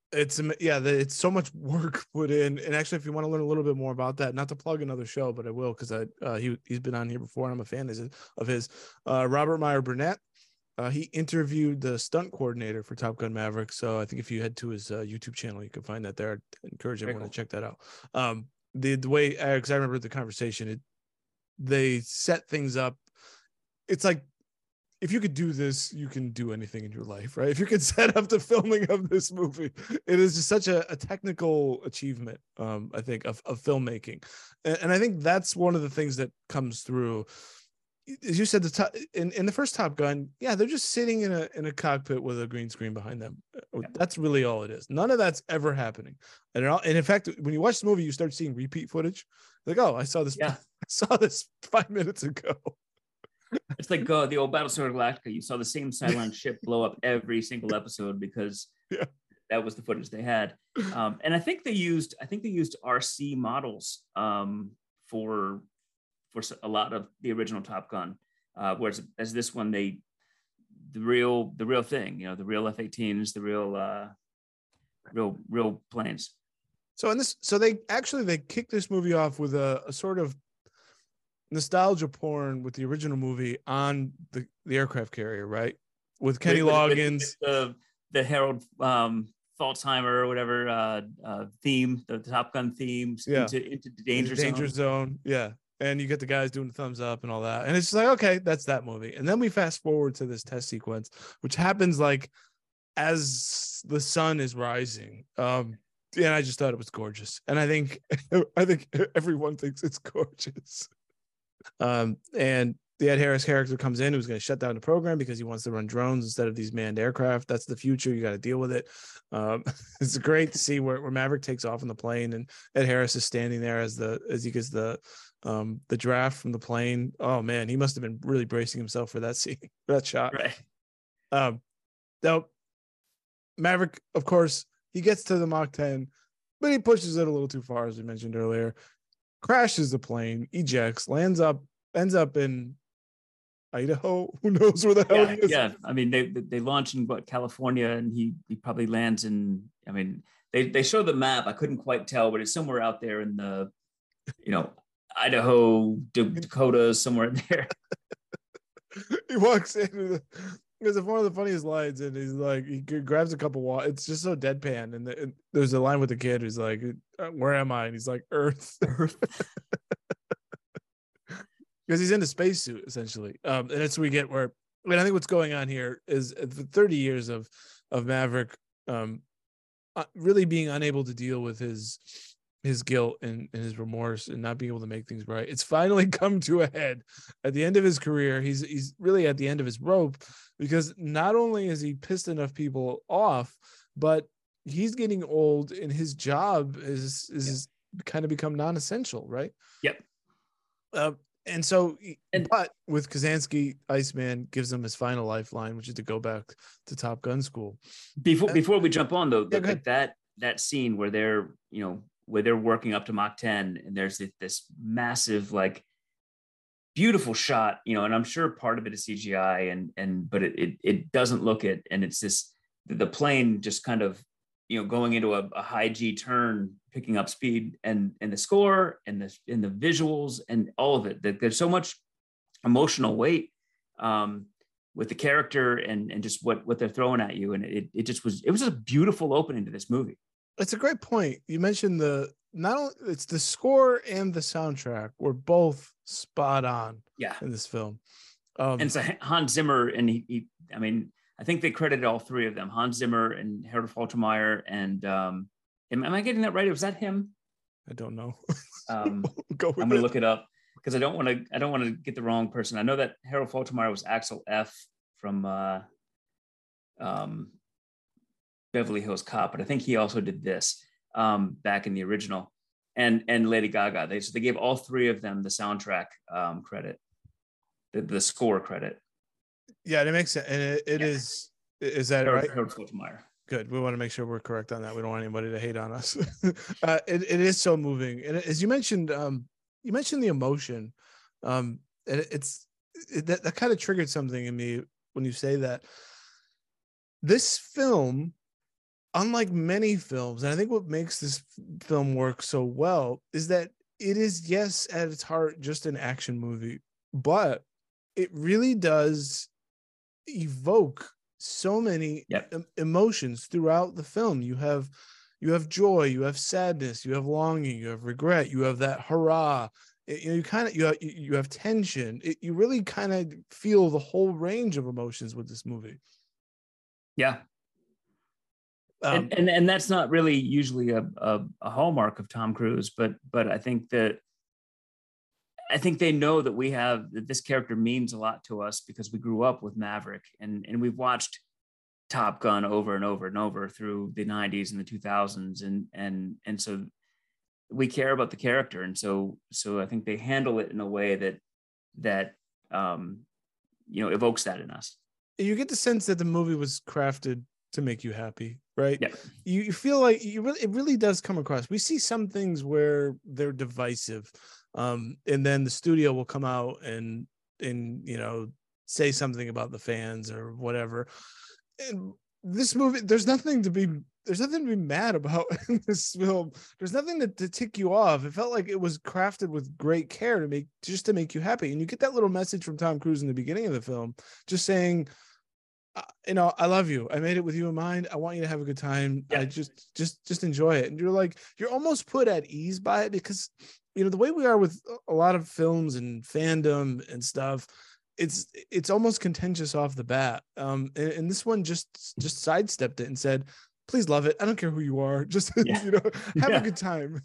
It's yeah, the, it's so much work put in. And actually, if you want to learn a little bit more about that, not to plug another show, but I will because I uh, he he's been on here before, and I'm a fan of his. Uh, Robert Meyer Burnett. Uh, he interviewed the stunt coordinator for Top Gun Maverick. So I think if you head to his uh, YouTube channel, you can find that there. I encourage everyone cool. to check that out. Um, the the way because I remember the conversation, it they set things up. It's like, if you could do this, you can do anything in your life, right? If you could set up the filming of this movie, it is just such a, a technical achievement, um, I think, of, of filmmaking. And, and I think that's one of the things that comes through. As you said, the top, in, in the first Top Gun, yeah, they're just sitting in a in a cockpit with a green screen behind them. That's really all it is. None of that's ever happening. And, all, and in fact, when you watch the movie, you start seeing repeat footage. Like, oh, I saw this. Yeah. I saw this five minutes ago. It's like uh, the old Battlestar Galactica. You saw the same Cylon ship blow up every single episode because yeah. that was the footage they had. Um, and I think they used, I think they used R C models um, for for a lot of the original Top Gun. Uh, whereas as this one, they the real the real thing, you know, the real F eighteens, the real uh, real real planes. So in this, so they actually they kicked this movie off with a, a sort of nostalgia porn with the original movie on the, the aircraft carrier, right? With Kenny with, Loggins, with, with the the Harold um, Falsheimer or whatever uh, uh, theme, the, the Top Gun themes, yeah. into into the danger, the danger zone. zone, yeah. And you get the guys doing the thumbs up and all that, and it's just like, okay, that's that movie. And then we fast forward to this test sequence, which happens like as the sun is rising. Um, and I just thought it was gorgeous, and I think I think everyone thinks it's gorgeous. Um, and the Ed Harris character comes in who's going to shut down the program because he wants to run drones instead of these manned aircraft. That's the future. You got to deal with it. Um, it's great to see where, where Maverick takes off in the plane and Ed Harris is standing there as the as he gets the um, the draft from the plane. Oh man, he must have been really bracing himself for that scene, for that shot. Right. Um, now Maverick, of course, he gets to the Mach ten, but he pushes it a little too far, as we mentioned earlier. Crashes the plane, ejects, lands up, ends up in Idaho. Who knows where the hell yeah, he is? Yeah, I mean, they they launch in what, California, and he he probably lands in. I mean, they they show the map. I couldn't quite tell, but it's somewhere out there in the, you know, Idaho, Dakota, somewhere in there. He walks in. It's one of the funniest lines, and he's like, he grabs a cup of water. It's just so deadpan, and, the, and there's a line with the kid who's like, "Where am I?" And he's like, "Earth," Earth, because he's in a spacesuit essentially. Um, and that's where we get where. I mean, I think what's going on here is the thirty years of of Maverick, um, really being unable to deal with his his guilt and, and his remorse and not being able to make things right. It's finally come to a head at the end of his career. He's he's really at the end of his rope, because not only is he pissed enough people off, but he's getting old and his job is is yep. kind of become non-essential, right? Yep. Uh, and so, and, but with Kazansky, Iceman gives him his final lifeline, which is to go back to Top Gun school. Before and, before we jump on though, yeah, like that that scene where they're, you know, where they're working up to Mach ten, and there's this, this massive, like, beautiful shot, you know, and I'm sure part of it is C G I, and and but it it, it doesn't look it, and it's this the plane just kind of, you know, going into a, a high G turn, picking up speed, and and the score and the and the visuals and all of it. There's so much emotional weight um, with the character and and just what what they're throwing at you, and it it just was it was just a beautiful opening to this movie. It's a great point. You mentioned the not only it's the score and the soundtrack were both spot on. Yeah. In this film, um, and so Hans Zimmer, and he, he, I mean, I think they credited all three of them: Hans Zimmer and Harold Faltermeyer. And um, am, am I getting that right? Was that him? I don't know. Um, Go with I'm going to it. look it up because I don't want to. I don't want to get the wrong person. I know that Harold Faltermeyer was Axel F from uh, um, Beverly Hills Cop, but I think he also did this um, back in the original. And and Lady Gaga. They so they gave all three of them the soundtrack um, credit, the, the score credit. Yeah, it makes sense. And it, it yeah. is is that Harold, right? Harold Faltermeyer. Good. We want to make sure we're correct on that. We don't want anybody to hate on us. uh, it it is so moving, and as you mentioned, um, you mentioned the emotion. Um, and it, it's it, that that kind of triggered something in me when you say that. This film unlike many films, and I think what makes this film work so well is that it is, yes, at its heart, just an action movie, but it really does evoke so many Yep. em- emotions throughout the film. You have you have joy, you have sadness, you have longing, you have regret, you have that hurrah. It- you know, you kind of you have, you have tension. It, you really kind of feel the whole range of emotions with this movie. Yeah. Um, and, and and that's not really usually a, a, a hallmark of Tom Cruise, but but I think that I think they know that we have that this character means a lot to us because we grew up with Maverick, and and we've watched Top Gun over and over and over through the nineties and the two thousands, and and and so we care about the character, and so so I think they handle it in a way that that um, you know evokes that in us. you get the sense that the movie was crafted to make you happy, right? Yeah. You, you feel like you really, it really does come across. We see some things where they're divisive, um, and then the studio will come out and and you know say something about the fans or whatever. And this movie, there's nothing to be there's nothing to be mad about in this film. There's nothing to, to tick you off. It felt like it was crafted with great care to make just to make you happy. And you get that little message from Tom Cruise in the beginning of the film, just saying, uh, you know, I love you. I made it with you in mind. I want you to have a good time. Yeah. I just, just, just enjoy it. And you're like, you're almost put at ease by it because, you know, the way we are with a lot of films and fandom and stuff, it's, it's almost contentious off the bat. Um, and, and this one just, just sidestepped it and said, please love it. I don't care who you are. Just, Yeah. you know, have Yeah. a good time.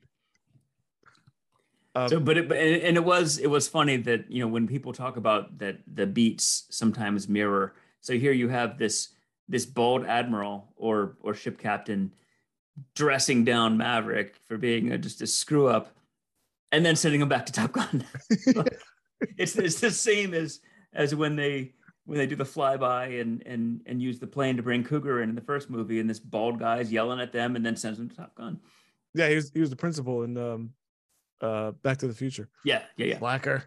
um, So, but it, but- and and it was it was funny that you know when people talk about that the beats sometimes mirror. So here you have this this bald admiral or or ship captain dressing down Maverick for being a, just a screw up, and then sending him back to Top Gun. it's it's the same as as when they when they do the flyby and and and use the plane to bring Cougar in in the first movie, and this bald guy's yelling at them and then sends them to Top Gun. yeah, he was, he was the principal in um, uh, Back to the Future. Yeah, yeah, yeah. Slacker.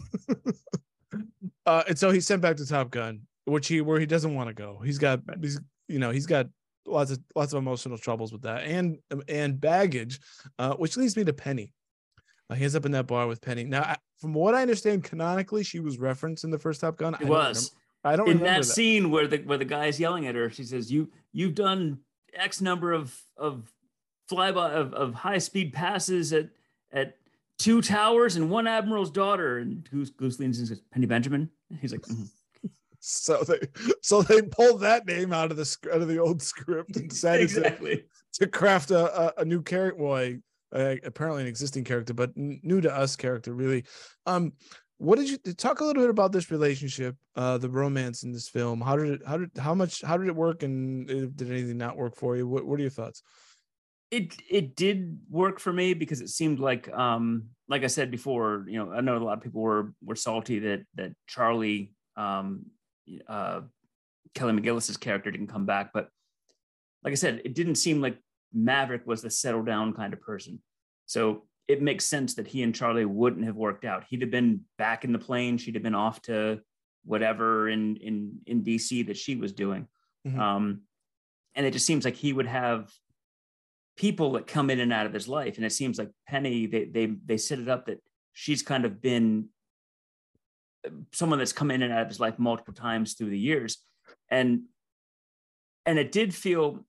uh, and so he's sent back to Top Gun, which he where he doesn't want to go. He's got he's you know he's got lots of lots of emotional troubles with that and and baggage, uh, which leads me to Penny. Uh, he ends up in that bar with Penny. Now, I, from what I understand, canonically, she was referenced in the first Top Gun. It I don't was. Remember, I don't in remember that, that scene where the where the guy's yelling at her. She says, "You you've done X number of of flyby of, of high speed passes at at two towers and one admiral's daughter." And Goose Goose leans in and says, "Penny Benjamin." He's like, mm-hmm. So they so they pulled that name out of the out of the old script and decided exactly. to, to craft a, a, a new character. Well, uh, apparently an existing character, but n- new to us character, really. Um, what did you talk a little bit about this relationship, uh, the romance in this film? How did it, how did, how much, how did it work? And did anything not work for you? What, what are your thoughts? It, it did work for me because it seemed like, um, like I said before, you know, I know a lot of people were, were salty that, that Charlie, um, uh, Kelly McGillis's character didn't come back. But like I said, it didn't seem like Maverick was the settle down kind of person. So it makes sense that he and Charlie wouldn't have worked out. He'd have been back in the plane. She'd have been off to whatever in, in, in D C that she was doing. Mm-hmm. Um, and it just seems like he would have people that come in and out of his life. And it seems like Penny, they, they, they set it up that she's kind of been someone that's come in and out of his life multiple times through the years. And, and it did feel,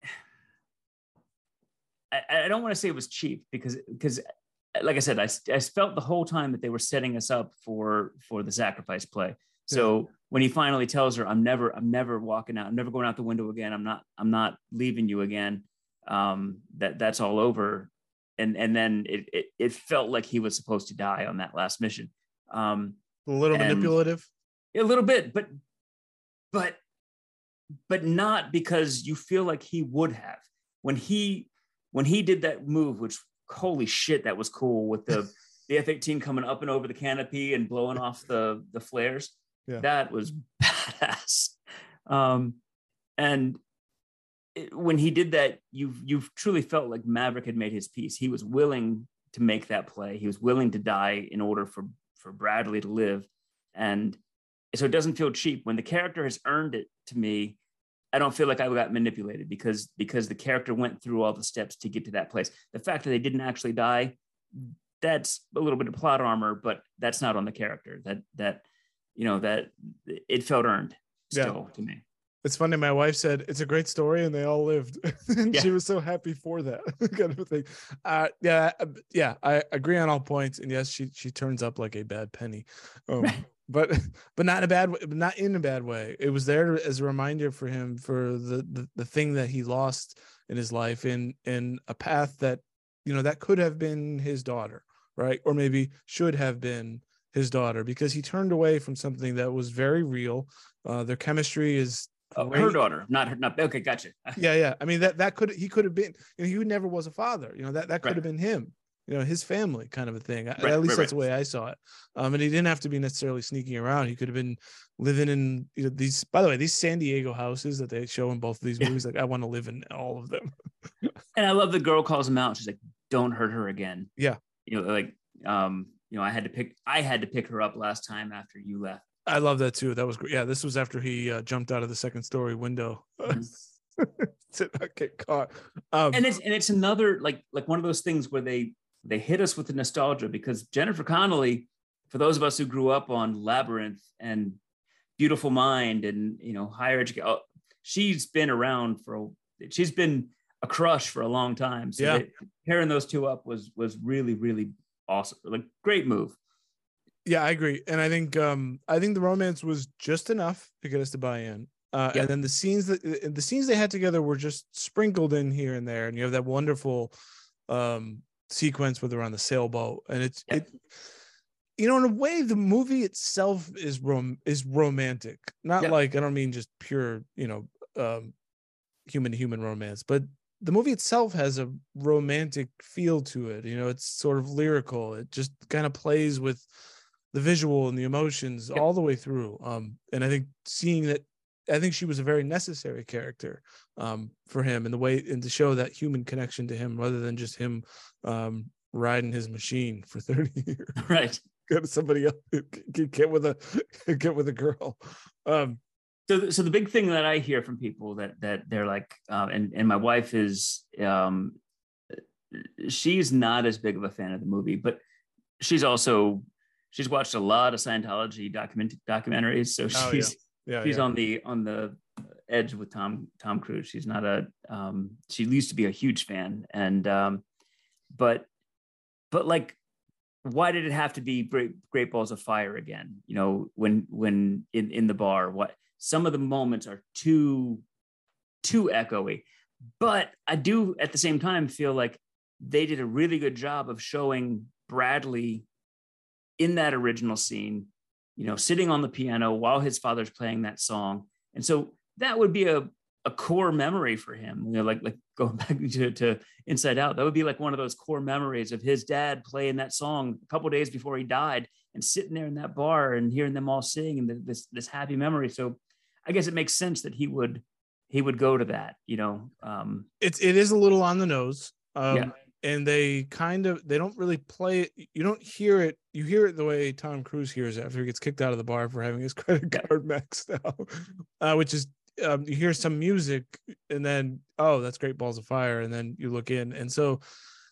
I, I don't want to say it was cheap because, because like I said, I, I felt the whole time that they were setting us up for, for the sacrifice play. So yeah. When he finally tells her, I'm never, I'm never walking out, I'm never going out the window again. I'm not, I'm not leaving you again. Um, that that's all over. And, and then it, it, it felt like he was supposed to die on that last mission. Um, a little manipulative. A little bit, but, but, but not because you feel like he would have. When he, when he did that move, which holy shit, that was cool with the, the F eighteen coming up and over the canopy and blowing off the, the flares. Yeah. That was badass. Um, and it, when he did that, you you truly felt like Maverick had made his peace. He was willing to make that play. He was willing to die in order for, for Bradley to live. And so it doesn't feel cheap when the character has earned it to me. I don't feel like I got manipulated because because the character went through all the steps to get to that place. The fact that they didn't actually die, that's a little bit of plot armor, but that's not on the character. That that you know that it felt earned still yeah. to me. It's funny. My wife said it's a great story, and they all lived, and yeah. she was so happy for that kind of thing. Uh, yeah, yeah, I agree on all points, and yes, she she turns up like a bad penny, um, but but not in a bad way, not in a bad way. It was there as a reminder for him for the the, the thing that he lost in his life, in in a path that you know that could have been his daughter, right, or maybe should have been his daughter, because he turned away from something that was very real. Uh, their chemistry is. Oh, her daughter, not her. Not okay. Gotcha. yeah, yeah. I mean that that could he could have been. You know, he never was a father. You know that that could right. have been him. You know, his family kind of a thing. Right, At least right, that's right. the way I saw it. Um, and he didn't have to be necessarily sneaking around. He could have been living in you know these. By the way, these San Diego houses that they show in both of these movies, like I want to live in all of them. And I love the girl calls him out. She's like, "Don't hurt her again." Yeah. You know, like um, you know, I had to pick. I had to pick her up last time after you left. I love that too. That was great. Yeah, this was after he uh, jumped out of the second story window mm-hmm. to not get caught. Um, and it's and it's another like like one of those things where they they hit us with the nostalgia, because Jennifer Connelly, for those of us who grew up on Labyrinth and Beautiful Mind and you know Higher Education, she's been around for she's been a crush for a long time. So yeah, they, pairing those two up was was really really awesome. Like great move. Yeah, I agree, and I think um, I think the romance was just enough to get us to buy in, uh, yep. and then the scenes that the scenes they had together were just sprinkled in here and there, and you have that wonderful um, sequence where they're on the sailboat, and it's yep. it, you know, in a way, the movie itself is rom is romantic, not yep. like I don't mean just pure, you know, um, human to human romance, but the movie itself has a romantic feel to it. You know, it's sort of lyrical. It just kind of plays with the visual and the emotions yep. all the way through. Um, and I think seeing that, I think she was a very necessary character um, for him, and the way, and to show that human connection to him, rather than just him um, riding his machine for thirty years. Right. Go to somebody else, get with a, get with a girl. Um, so, so the big thing that I hear from people that, that they're like, uh, and, and my wife is, um, she's not as big of a fan of the movie, but she's also, she's watched a lot of Scientology document documentaries, so she's oh, yeah. Yeah, she's yeah. on the on the edge with Tom Tom Cruise. She's not a um, she used to be a huge fan, and um, but but like, why did it have to be Great Great Balls of Fire again? You know, when when in in the bar, what some of the moments are too too echoey, but I do at the same time feel like they did a really good job of showing Bradley in that original scene, you know, sitting on the piano while his father's playing that song. And so that would be a, a core memory for him, you know, like, like going back to, to Inside Out. That would be like one of those core memories of his dad playing that song a couple of days before he died, and sitting there in that bar and hearing them all sing, and this, this happy memory. So I guess it makes sense that he would, he would go to that, you know. Um, it's, it is a little on the nose. Um, yeah. And they kind of, they don't really play it. You don't hear it. You hear it the way Tom Cruise hears it after he gets kicked out of the bar for having his credit card maxed out, uh, which is, um, you hear some music and then, oh, that's Great Balls of Fire. And then you look in. And so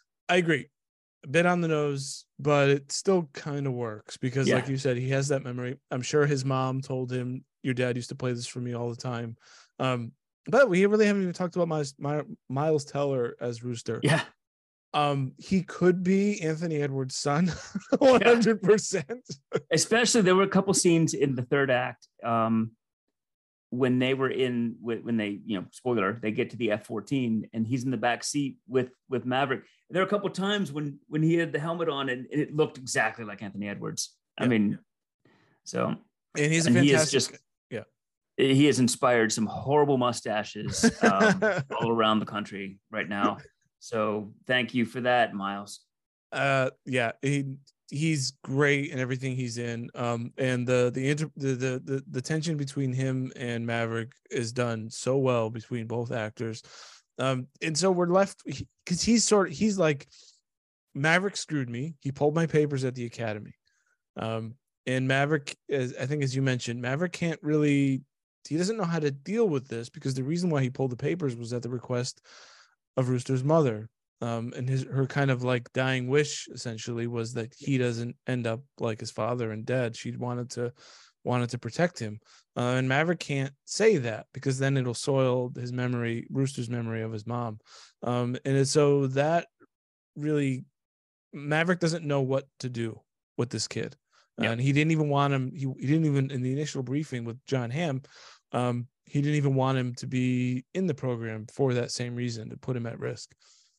I agree, a bit on the nose, but it still kind of works because yeah. like you said, he has that memory. I'm sure his mom told him, your dad used to play this for me all the time. Um, but we really haven't even talked about Miles, Miles Teller as Rooster. Yeah. Um, he could be Anthony Edwards' son, one hundred percent. Especially, there were a couple scenes in the third act um, when they were in, when they, you know, spoiler, they get to the F fourteen and he's in the back seat with with Maverick. There were a couple times when when he had the helmet on and it looked exactly like Anthony Edwards. I yeah. mean, so and he's a and fantastic. He is just, yeah, he has inspired some horrible mustaches um, all around the country right now. So thank you for that, Miles. Uh, yeah, he he's great in everything he's in. Um, and the the, inter- the the the the tension between him and Maverick is done so well between both actors. Um, and so we're left because he's sort of he's like, Maverick screwed me. He pulled my papers at the academy. Um, and Maverick, as I think, as you mentioned, Maverick can't really he doesn't know how to deal with this, because the reason why he pulled the papers was at the request of Rooster's mother. Um, and his her kind of like dying wish essentially was that he doesn't end up like his father and dead. She wanted to wanted to protect him. Uh, and Maverick can't say that, because then it'll soil his memory, Rooster's memory of his mom. Um, and it's, so that really, Maverick doesn't know what to do with this kid. Yep. And he didn't even want him. He, he didn't even, in the initial briefing with John Hamm, um, he didn't even want him to be in the program for that same reason, to put him at risk.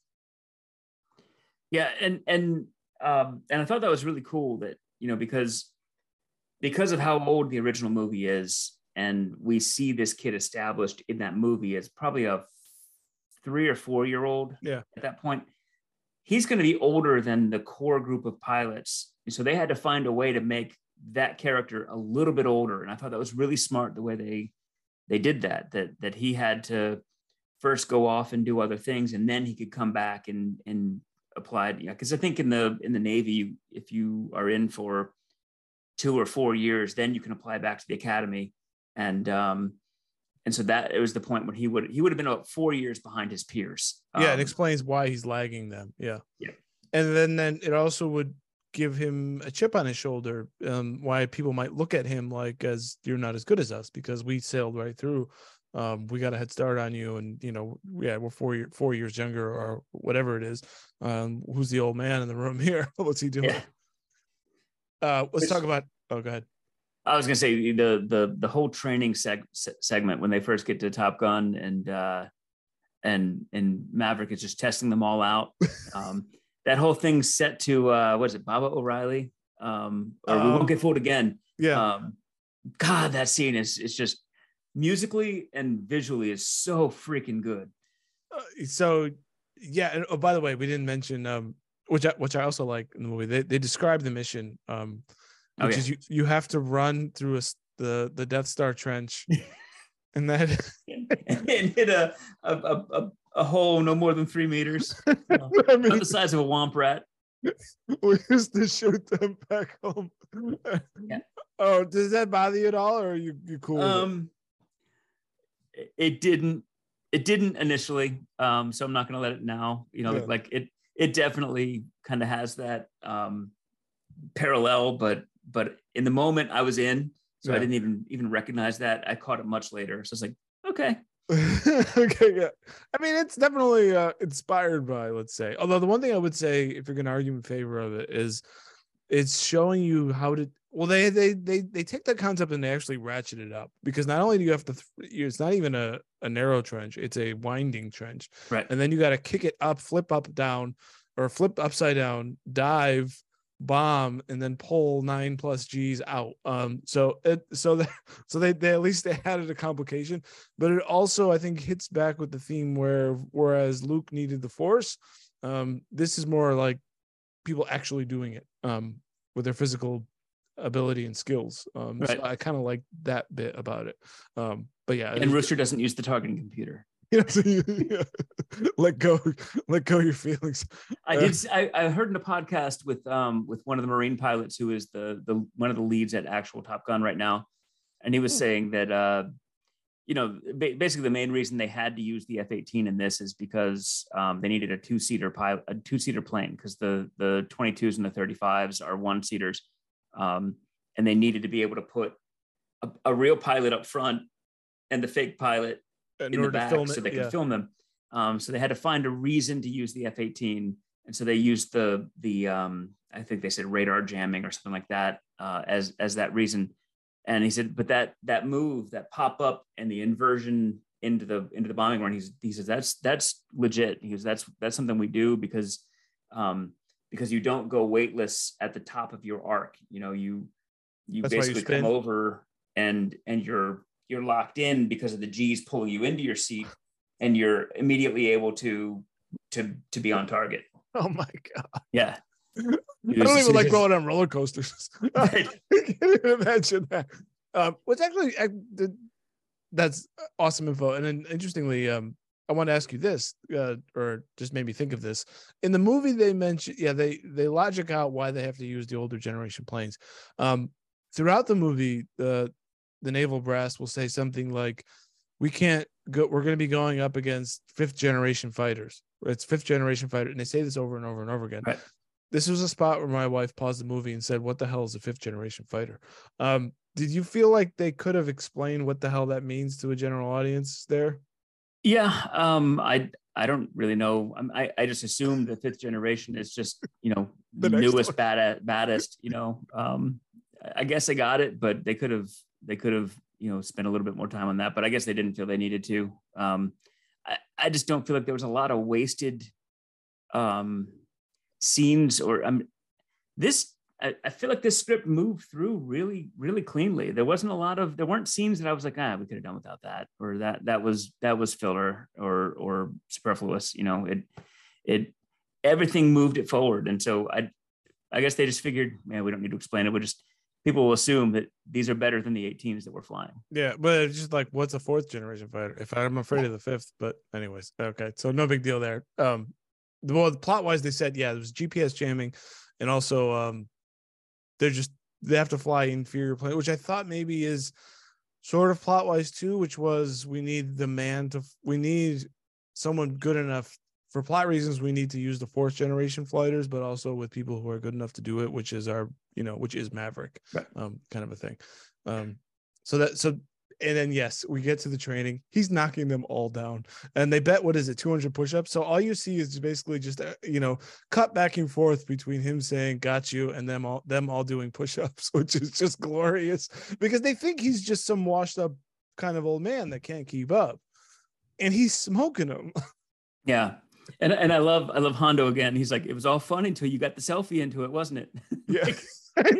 Yeah. And, and, um, and I thought that was really cool that, you know, because, because of how old the original movie is, and we see this kid established in that movie as probably a three or four year old. Yeah. At that point, he's going to be older than the core group of pilots. So they had to find a way to make that character a little bit older. And I thought that was really smart, the way they, they did that, that, that he had to first go off and do other things, and then he could come back and, and apply it. Yeah. Cause I think in the, in the Navy, if you are in for two or four years, then you can apply back to the academy. And, um, and so that it was the point when he would, he would have been about four years behind his peers. Yeah. Um, It explains why he's lagging them. Yeah. Yeah. And then, then it also would give him a chip on his shoulder. Um, why people might look at him like, as you're not as good as us, because we sailed right through. Um, we got a head start on you, and you know, yeah, we're four year, four years younger, or whatever it is. Um, who's the old man in the room here? What's he doing? Yeah. Uh, let's Which, talk about. Oh, go ahead. I was gonna say the the the whole training seg- segment when they first get to Top Gun, and uh, and and Maverick is just testing them all out. Um, that whole thing's set to uh, what is it, Baba O'Reilly? Um, or um, We Won't Get Fooled Again. Yeah. Um, God, that scene is is just musically and visually is so freaking good. Uh, so yeah. And, oh, by the way, we didn't mention um, which I, which I also like in the movie. They they describe the mission. Um, which oh, yeah. is you, you have to run through a, the, the Death Star trench and then and hit a, a, a, a hole no more than three meters, you know, I mean, not the size of a womp rat. We used to shoot them back home. Yeah. Oh, does that bother you at all, or are you, you cool? Um, it? it didn't, it didn't initially. Um, so I'm not going to let it now, you know, yeah. like it, it definitely kind of has that um, parallel, but but in the moment I was in, so yeah. I didn't even even recognize that. I caught it much later. So it's like, okay. Okay, yeah. I mean, it's definitely uh, inspired by, let's say. Although the one thing I would say, if you're going to argue in favor of it, is it's showing you how to. Well, they they they they take that concept and they actually ratchet it up, because not only do you have to, th- it's not even a, a narrow trench, it's a winding trench, right? And then you got to kick it up, flip up, down, or flip upside down, dive, bomb, and then pull nine plus G's out. Um, so it so that so they they at least they added a complication, but it also I think hits back with the theme where whereas Luke needed the Force, um, this is more like people actually doing it um, with their physical ability and skills. Um, right. So I kind of like that bit about it. Um, but yeah, and Rooster doesn't use the targeting computer. Yeah, so you, yeah. let go, let go your feelings. I did. I, I heard in a podcast with um with one of the Marine pilots who is the the one of the leads at actual Top Gun right now, and he was hmm. saying that uh, you know, basically the main reason they had to use the F eighteen in this is because um, they needed a two seater pilot, a two seater plane, because the the twenty-twos and the thirty-fives are one seaters, um, and they needed to be able to put a, a real pilot up front and the fake pilot in, in the back so they could yeah. film them. Um, so they had to find a reason to use the F eighteen. And so they used the, the um, I think they said radar jamming or something like that uh, as, as that reason. And he said, but that, that move, that pop up and the inversion into the, into the bombing run, he's, he says, that's, that's legit. He goes, that's, that's something we do because, um, because you don't go weightless at the top of your arc. You know, you, you that's basically you come over and, and you're, you're locked in because of the G's pulling you into your seat, and you're immediately able to to to be on target. Oh my god! Yeah, I don't even like going on roller coasters. Right. I can't even imagine that. Um, what's actually I, the, that's awesome info. And then interestingly, um, I want to ask you this, uh, or just made me think of this. In the movie, they mentioned, yeah, they they logic out why they have to use the older generation planes. Um, throughout the movie, the the naval brass will say something like, we can't go, we're going to be going up against fifth generation fighters. It's fifth generation fighter. And they say this over and over and over again. Right. This was a spot where my wife paused the movie and said, what the hell is a fifth generation fighter? Um, did you feel like they could have explained what the hell that means to a general audience there? Yeah. Um, I, I don't really know. I, I just assumed the fifth generation is just, you know, the newest, bad, baddest, you know, um, I guess I got it, but they could have, they could have, you know, spent a little bit more time on that, but I guess they didn't feel they needed to. Um, I, I just don't feel like there was a lot of wasted um, scenes or um, this, I, I feel like this script moved through really, really cleanly. There wasn't a lot of, there weren't scenes that I was like, ah, we could have done without that, or that, that was, that was filler or, or superfluous, you know, it, it, everything moved it forward. And so I, I guess they just figured, man, we don't need to explain it. We'll just, people will assume that these are better than the eighteens that we're flying. Yeah, but it's just like, what's a fourth generation fighter? If I'm afraid of the fifth, but anyways, okay, so no big deal there. Um, well, plot wise, they said yeah, there was G P S jamming, and also um, they're just they have to fly inferior plane, which I thought maybe is sort of plot wise too, which was we need the man to we need someone good enough. For plot reasons, we need to use the fourth generation fighters, but also with people who are good enough to do it, which is our, you know, which is Maverick, right. um, kind of a thing. Um, so that, so, and then yes, we get to the training. He's knocking them all down, and they bet, what is it, two hundred push-ups. So all you see is basically just, uh, you know, cut back and forth between him saying "got you" and them all, them all doing push-ups, which is just glorious because they think he's just some washed-up kind of old man that can't keep up, and he's smoking them. Yeah. And and I love I love Hondo again. He's like, it was all fun until you got the selfie into it, wasn't it? Yeah, I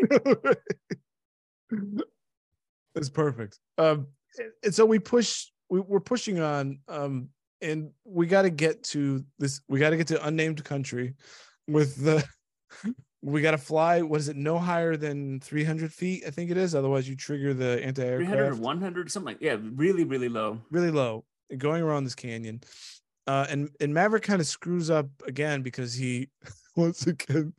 know. That's perfect. Um, and so we push. We, we're pushing on, um, and we got to get to this. We got to get to unnamed country, with the. We got to fly. What is it? No higher than three hundred feet, I think it is. Otherwise, you trigger the anti-aircraft. three hundred or one hundred, something like yeah, really really low. Really low, going around this canyon. Uh, and, and Maverick kind of screws up again because he, once again,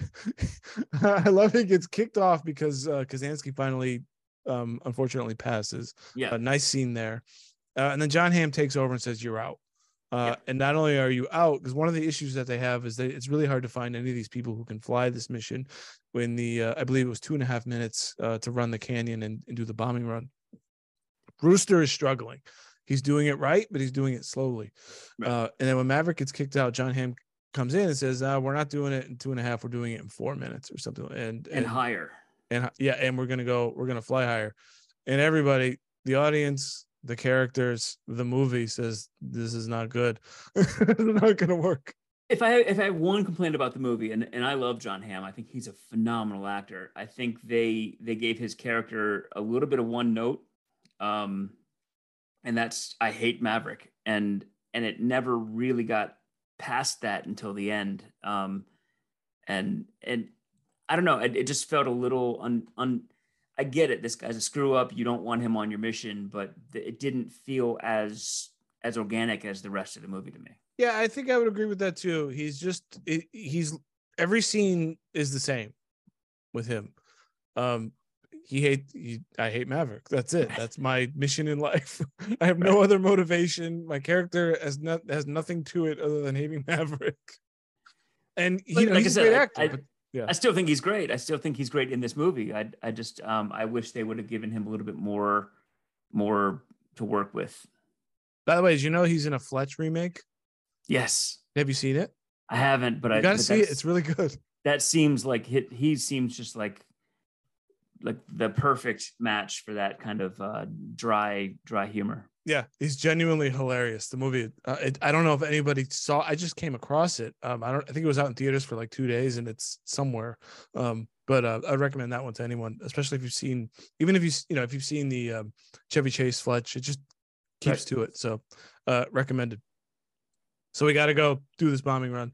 I love he gets kicked off because uh, Kazansky finally, um, unfortunately, passes. Yeah. A nice scene there. Uh, and then John Hamm takes over and says, you're out. Uh, yeah. And not only are you out, because one of the issues that they have is that it's really hard to find any of these people who can fly this mission when the, uh, I believe it was two and a half minutes uh, to run the canyon and, and do the bombing run. Brewster is struggling. He's doing it right, but he's doing it slowly. Right. Uh, and then when Maverick gets kicked out, John Hamm comes in and says, uh, we're not doing it in two and a half. We're doing it in four minutes or something. And, and, and higher. And yeah. And we're going to go, we're going to fly higher. And everybody, the audience, the characters, the movie says, this is not good. It's not going to work. If I, if I have one complaint about the movie, and, and I love John Hamm, I think he's a phenomenal actor. I think they, they gave his character a little bit of one note. Um, And that's, I hate Maverick. And, and it never really got past that until the end. Um, and, and I don't know, it, it just felt a little un, un, I get it. This guy's a screw up. You don't want him on your mission, but th- it didn't feel as, as organic as the rest of the movie to me. Yeah. I think I would agree with that too. He's just, it, he's, every scene is the same with him. Um, He hate he, I hate Maverick. That's it. That's my mission in life. I have no other motivation. My character has not has nothing to it other than hating Maverick. And you like, know, like he's I a said, great actor. I, but, yeah. I still think he's great. I still think he's great in this movie. I I just um I wish they would have given him a little bit more more to work with. By the way, did you know he's in a Fletch remake? Yes. Have you seen it? I haven't, but you I gotta see it. It's really good. That seems like he, he seems just like like the perfect match for that kind of uh, dry, dry humor. Yeah, he's genuinely hilarious. The movie, uh, it, I don't know if anybody saw. I just came across it. Um, I don't. I think it was out in theaters for like two days, and it's somewhere. Um, but uh, I'd recommend that one to anyone, especially if you've seen, even if you you know if you've seen the um, Chevy Chase Fletch. It just keeps right. to it. So, uh, recommended. So we got to go do this bombing run.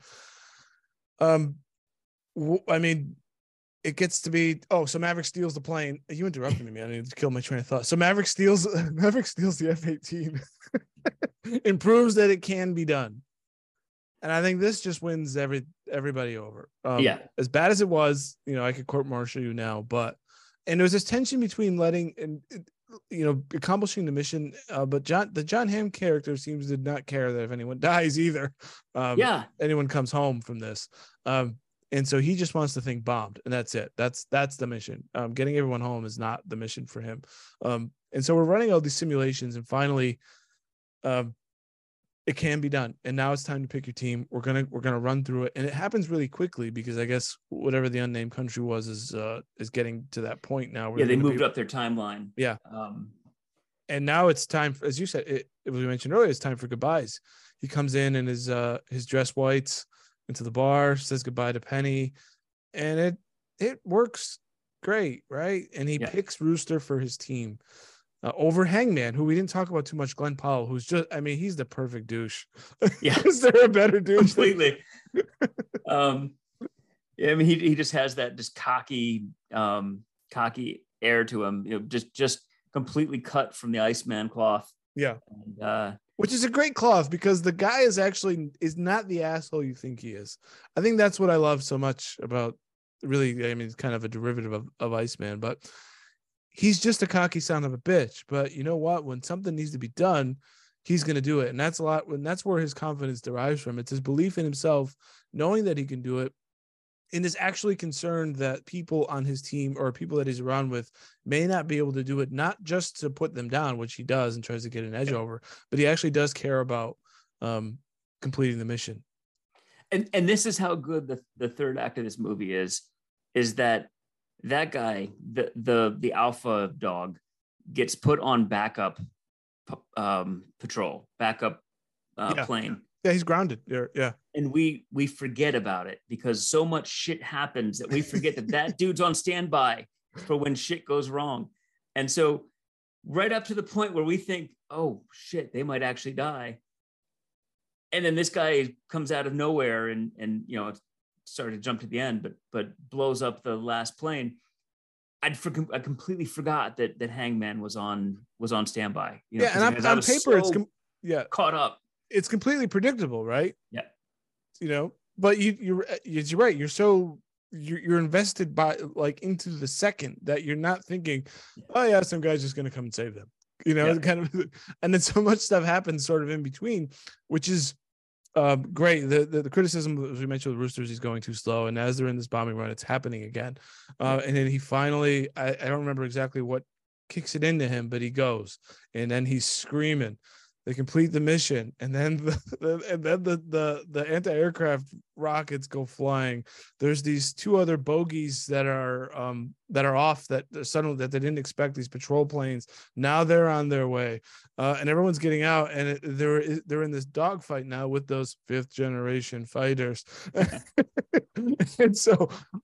Um, w- I mean. It gets to be, oh, so Maverick steals the plane. You interrupted me, man. I need to kill my train of thought. So Maverick steals Maverick steals the F eighteen and proves that it can be done. And I think this just wins every everybody over. Um, yeah. As bad as it was, you know, I could court martial you now, but and there was this tension between letting and you know, accomplishing the mission. Uh, but John, the John Hamm character seems to not care that if anyone dies either. Um, yeah. Anyone comes home from this. Um, and so he just wants the thing bombed, and that's it. That's that's the mission. Um, getting everyone home is not the mission for him. Um, and so we're running all these simulations, and finally, um, it can be done. And now it's time to pick your team. We're gonna we're gonna run through it, and it happens really quickly because I guess whatever the unnamed country was is uh, is getting to that point now. Yeah, they moved be, up their timeline. Yeah, um, and now it's time for, as you said, it, it was we mentioned earlier, it's time for goodbyes. He comes in in his uh, his dress whites into the bar, says goodbye to Penny, and it it works great, right? And he yeah. picks Rooster for his team. Uh, over Hangman, who we didn't talk about too much, Glenn Powell, who's just, I mean, he's the perfect douche. Yeah. Is there a better douche? Completely. um, yeah, I mean, he, he just has that just cocky, um, cocky air to him, you know, just, just completely cut from the Iceman cloth. Yeah. And, uh, which is a great cloth because the guy is actually, is not the asshole you think he is. I think that's what I love so much about, really, I mean, it's kind of a derivative of, of Iceman, but he's just a cocky son of a bitch. But you know what? When something needs to be done, he's going to do it. And that's a lot. When that's where his confidence derives from. It's his belief in himself, knowing that he can do it, and is actually concerned that people on his team or people that he's around with may not be able to do it, not just to put them down, which he does and tries to get an edge over, but he actually does care about um, completing the mission. And and this is how good the, the third act of this movie is, is that that guy, the the the alpha dog, gets put on backup um, patrol, backup uh, yeah. plane. Yeah, he's grounded. Yeah, yeah. And we we forget about it because so much shit happens that we forget that that dude's on standby for when shit goes wrong. And so right up to the point where we think, oh shit, they might actually die. And then this guy comes out of nowhere and and you know, sorry to jump to the end, but but blows up the last plane. I'd for, I completely forgot that that Hangman was on was on standby. You know, yeah, and on, on paper, so it's com- yeah caught up. It's completely predictable, right? Yeah, you know, but you you're you're right. You're so you're, you're invested by like into the second that you're not thinking, oh yeah, some guy's just gonna come and save them. You know, yeah. kind of, and then so much stuff happens sort of in between, which is. Um, great. The, the the criticism, as we mentioned, with Roosters, he's going too slow, and as they're in this bombing run, it's happening again. Uh, and then he finally, I, I don't remember exactly what kicks it into him, but he goes, and then he's screaming. They complete the mission, and then the, the and then the the the anti-aircraft rockets go flying. There's these two other bogies that are um that are off that suddenly that they didn't expect, these patrol planes. Now they're on their way, uh, and everyone's getting out, and it, they're they're in this dogfight now with those fifth generation fighters. And so,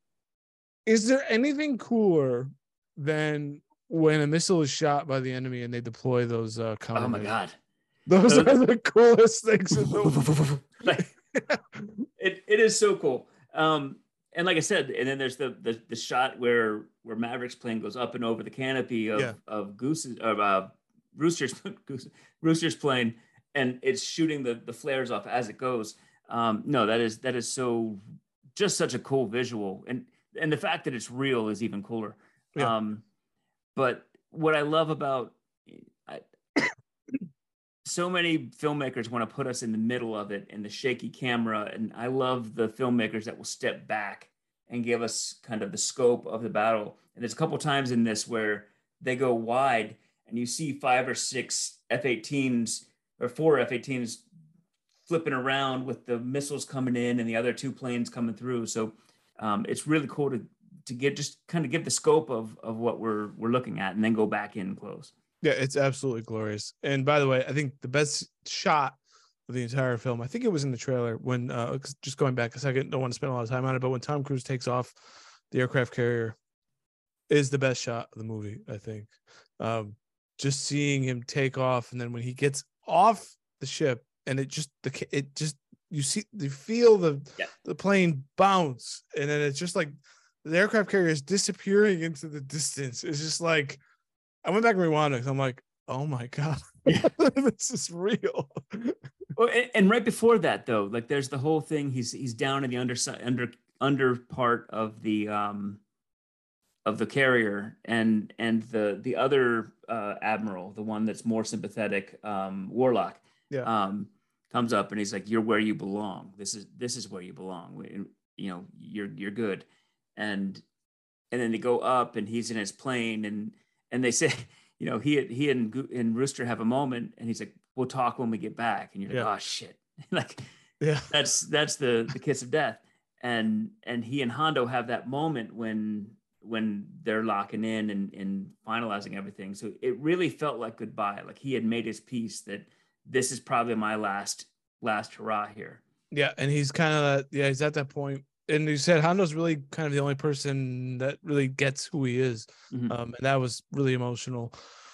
is there anything cooler than when a missile is shot by the enemy and they deploy those uh, counter? Oh my god. Those are the coolest things in the world. Like, it, it is so cool. Um, and like I said, and then there's the, the the shot where where Maverick's plane goes up and over the canopy of, yeah. of Goose's of uh, Rooster's Goose, Rooster's plane, and it's shooting the the flares off as it goes. Um, no, that is that is so just such a cool visual, and and the fact that it's real is even cooler. Yeah. Um, but what I love about I, so many filmmakers want to put us in the middle of it in the shaky camera. And I love the filmmakers that will step back and give us kind of the scope of the battle. And there's a couple times in this where they go wide and you see five or six F eighteens or four F eighteens flipping around with the missiles coming in and the other two planes coming through. So um, it's really cool to, to get, just kind of give the scope of, of what we're, we're looking at and then go back in close. Yeah, it's absolutely glorious. And by the way, I think the best shot of the entire film, I think it was in the trailer when, uh, just going back a second, don't want to spend a lot of time on it, but when Tom Cruise takes off the aircraft carrier is the best shot of the movie, I think. Um, just seeing him take off, and then when he gets off the ship and it just, the it just, you see, you feel the, yeah. the plane bounce, and then it's just like the aircraft carrier is disappearing into the distance. It's just like, I went back and rewound it because I'm like, oh my God, yeah. This is real. Well, and, and right before that, though, like there's the whole thing. He's he's down in the underside, under under part of the um of the carrier, and and the the other uh, admiral, the one that's more sympathetic, um, Warlock, Yeah. um, comes up and he's like, "You're where you belong. This is this is where you belong. You know, you're you're good." And and then they go up, and he's in his plane, and and they say, you know, he he and and Rooster have a moment, and he's like, "We'll talk when we get back." And you're like, Yeah. "Oh shit!" Like, yeah, that's that's the the kiss of death. And and he and Hondo have that moment when when they're locking in and, and finalizing everything. So it really felt like goodbye. Like he had made his peace that this is probably my last last hurrah here. yeah, and he's kind of yeah, he's at that point. And you said Hondo's really kind of the only person that really gets who he is, Mm-hmm. um, and that was really emotional.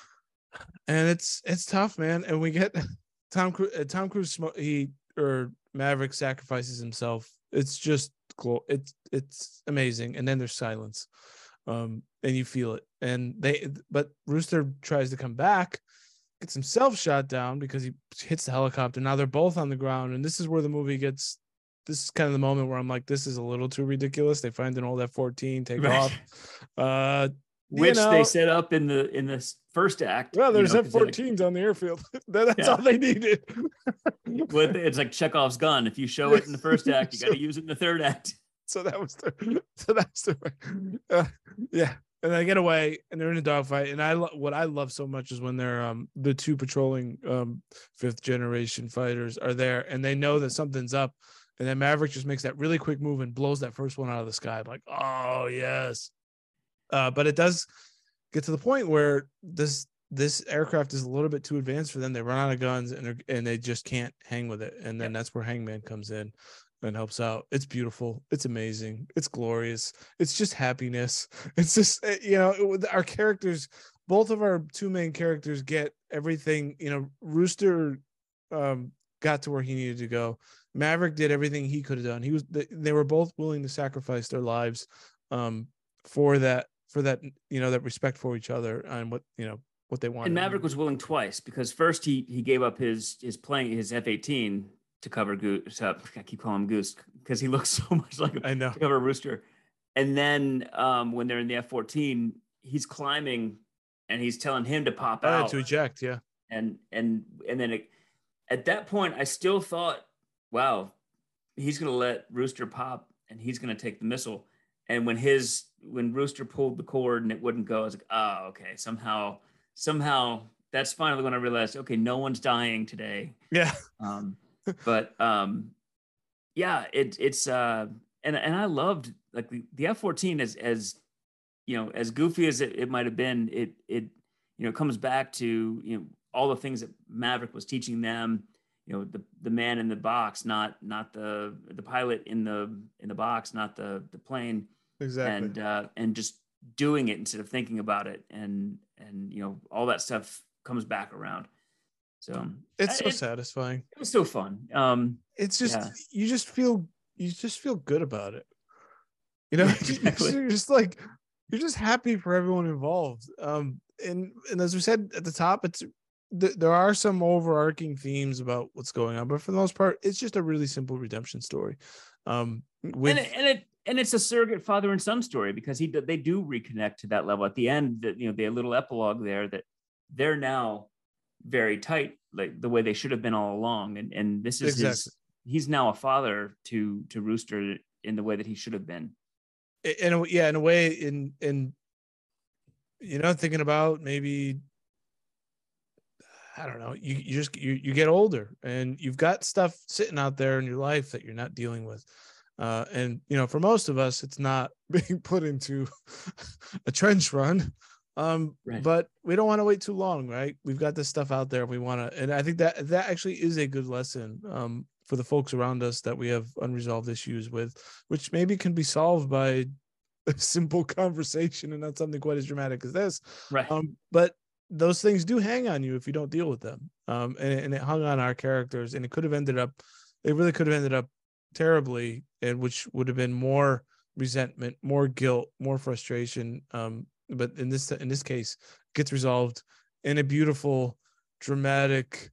And it's it's tough, man. And we get Tom Cruise. Uh, Tom Cruise, he or Maverick sacrifices himself. It's just cool. It's it's amazing. And then there's silence, um, and you feel it. And they, but Rooster tries to come back, gets himself shot down because he hits the helicopter. Now they're both on the ground, and this is where the movie gets. This is kind of the moment where I'm like, this is a little too ridiculous. They find an old F fourteen, take Right. off. Uh, Which you know, they set up in the in the first act. well, there's you know, F fourteens like, on the airfield. That's yeah. all they needed. With it's like Chekhov's gun. If you show it in the first act, you got to use it in the third act. So that was the. So that's the. Uh, yeah, and they get away, and they're in a dogfight. And I lo- what I love so much is when they're um the two patrolling um fifth generation fighters are there, and they know that something's up. And then Maverick just makes that really quick move and blows that first one out of the sky. I'm like, oh yes. Uh, but it does get to the point where this this aircraft is a little bit too advanced for them. They run out of guns, and they and they just can't hang with it. And then yep. that's where Hangman comes in and helps out. It's beautiful. It's amazing. It's glorious. It's just happiness. It's just, you know, our characters, both of our two main characters get everything. You know, Rooster um, got to where he needed to go. Maverick did everything he could have done. He was, they were both willing to sacrifice their lives um, for that, for that, you know, that respect for each other and what, you know, what they wanted. And Maverick was willing twice, because first he he gave up his his plane, his F eighteen to cover Goose. Uh, I keep calling him Goose because he looks so much like him. I know. To cover Rooster. And then um, when they're in the F fourteen, he's climbing and he's telling him to pop uh, out to eject. Yeah. And and and then it, at that point, I still thought, wow, he's going to let Rooster pop and he's going to take the missile. And when his when Rooster pulled the cord and it wouldn't go, I was like, oh, okay, somehow somehow that's finally when I realized, okay, no one's dying today. Yeah. Um, but um, yeah, it, it's uh, and and I loved like the, the F fourteen as as you know, as goofy as it, it might have been. It it you know comes back to you know all the things that Maverick was teaching them. You know, the the man in the box, not not the the pilot in the in the box, not the the plane. Exactly. And uh, and just doing it instead of thinking about it, and and you know all that stuff comes back around. So it's so it, satisfying. It was so fun. Um, it's just yeah. you just feel you just feel good about it. You know, exactly. You're just like you're just happy for everyone involved. Um, and and as we said at the top, it's th- there are some overarching themes about what's going on, but for the most part, it's just a really simple redemption story. Um, with and it, and it and it's a surrogate father and son story, because he they do reconnect to that level at the end. That you know, the little epilogue there that they're now very tight, like the way they should have been all along. And and this is exactly. his. He's now a father to to Rooster in the way that he should have been. In a, yeah, in a way, in in you know, thinking about maybe, I don't know, you you just you you get older and you've got stuff sitting out there in your life that you're not dealing with. Uh, and, you know, for most of us, it's not being put into a trench run. Um, right. But we don't want to wait too long, right? We've got this stuff out there. We want to, and I think that that actually is a good lesson um, for the folks around us that we have unresolved issues with, which maybe can be solved by a simple conversation and not something quite as dramatic as this. Right. Um, but those things do hang on you if you don't deal with them. Um, and, and it hung on our characters, and it could have ended up, it really could have ended up terribly, and which would have been more resentment, more guilt, more frustration. Um, but in this in this case, it gets resolved in a beautiful, dramatic,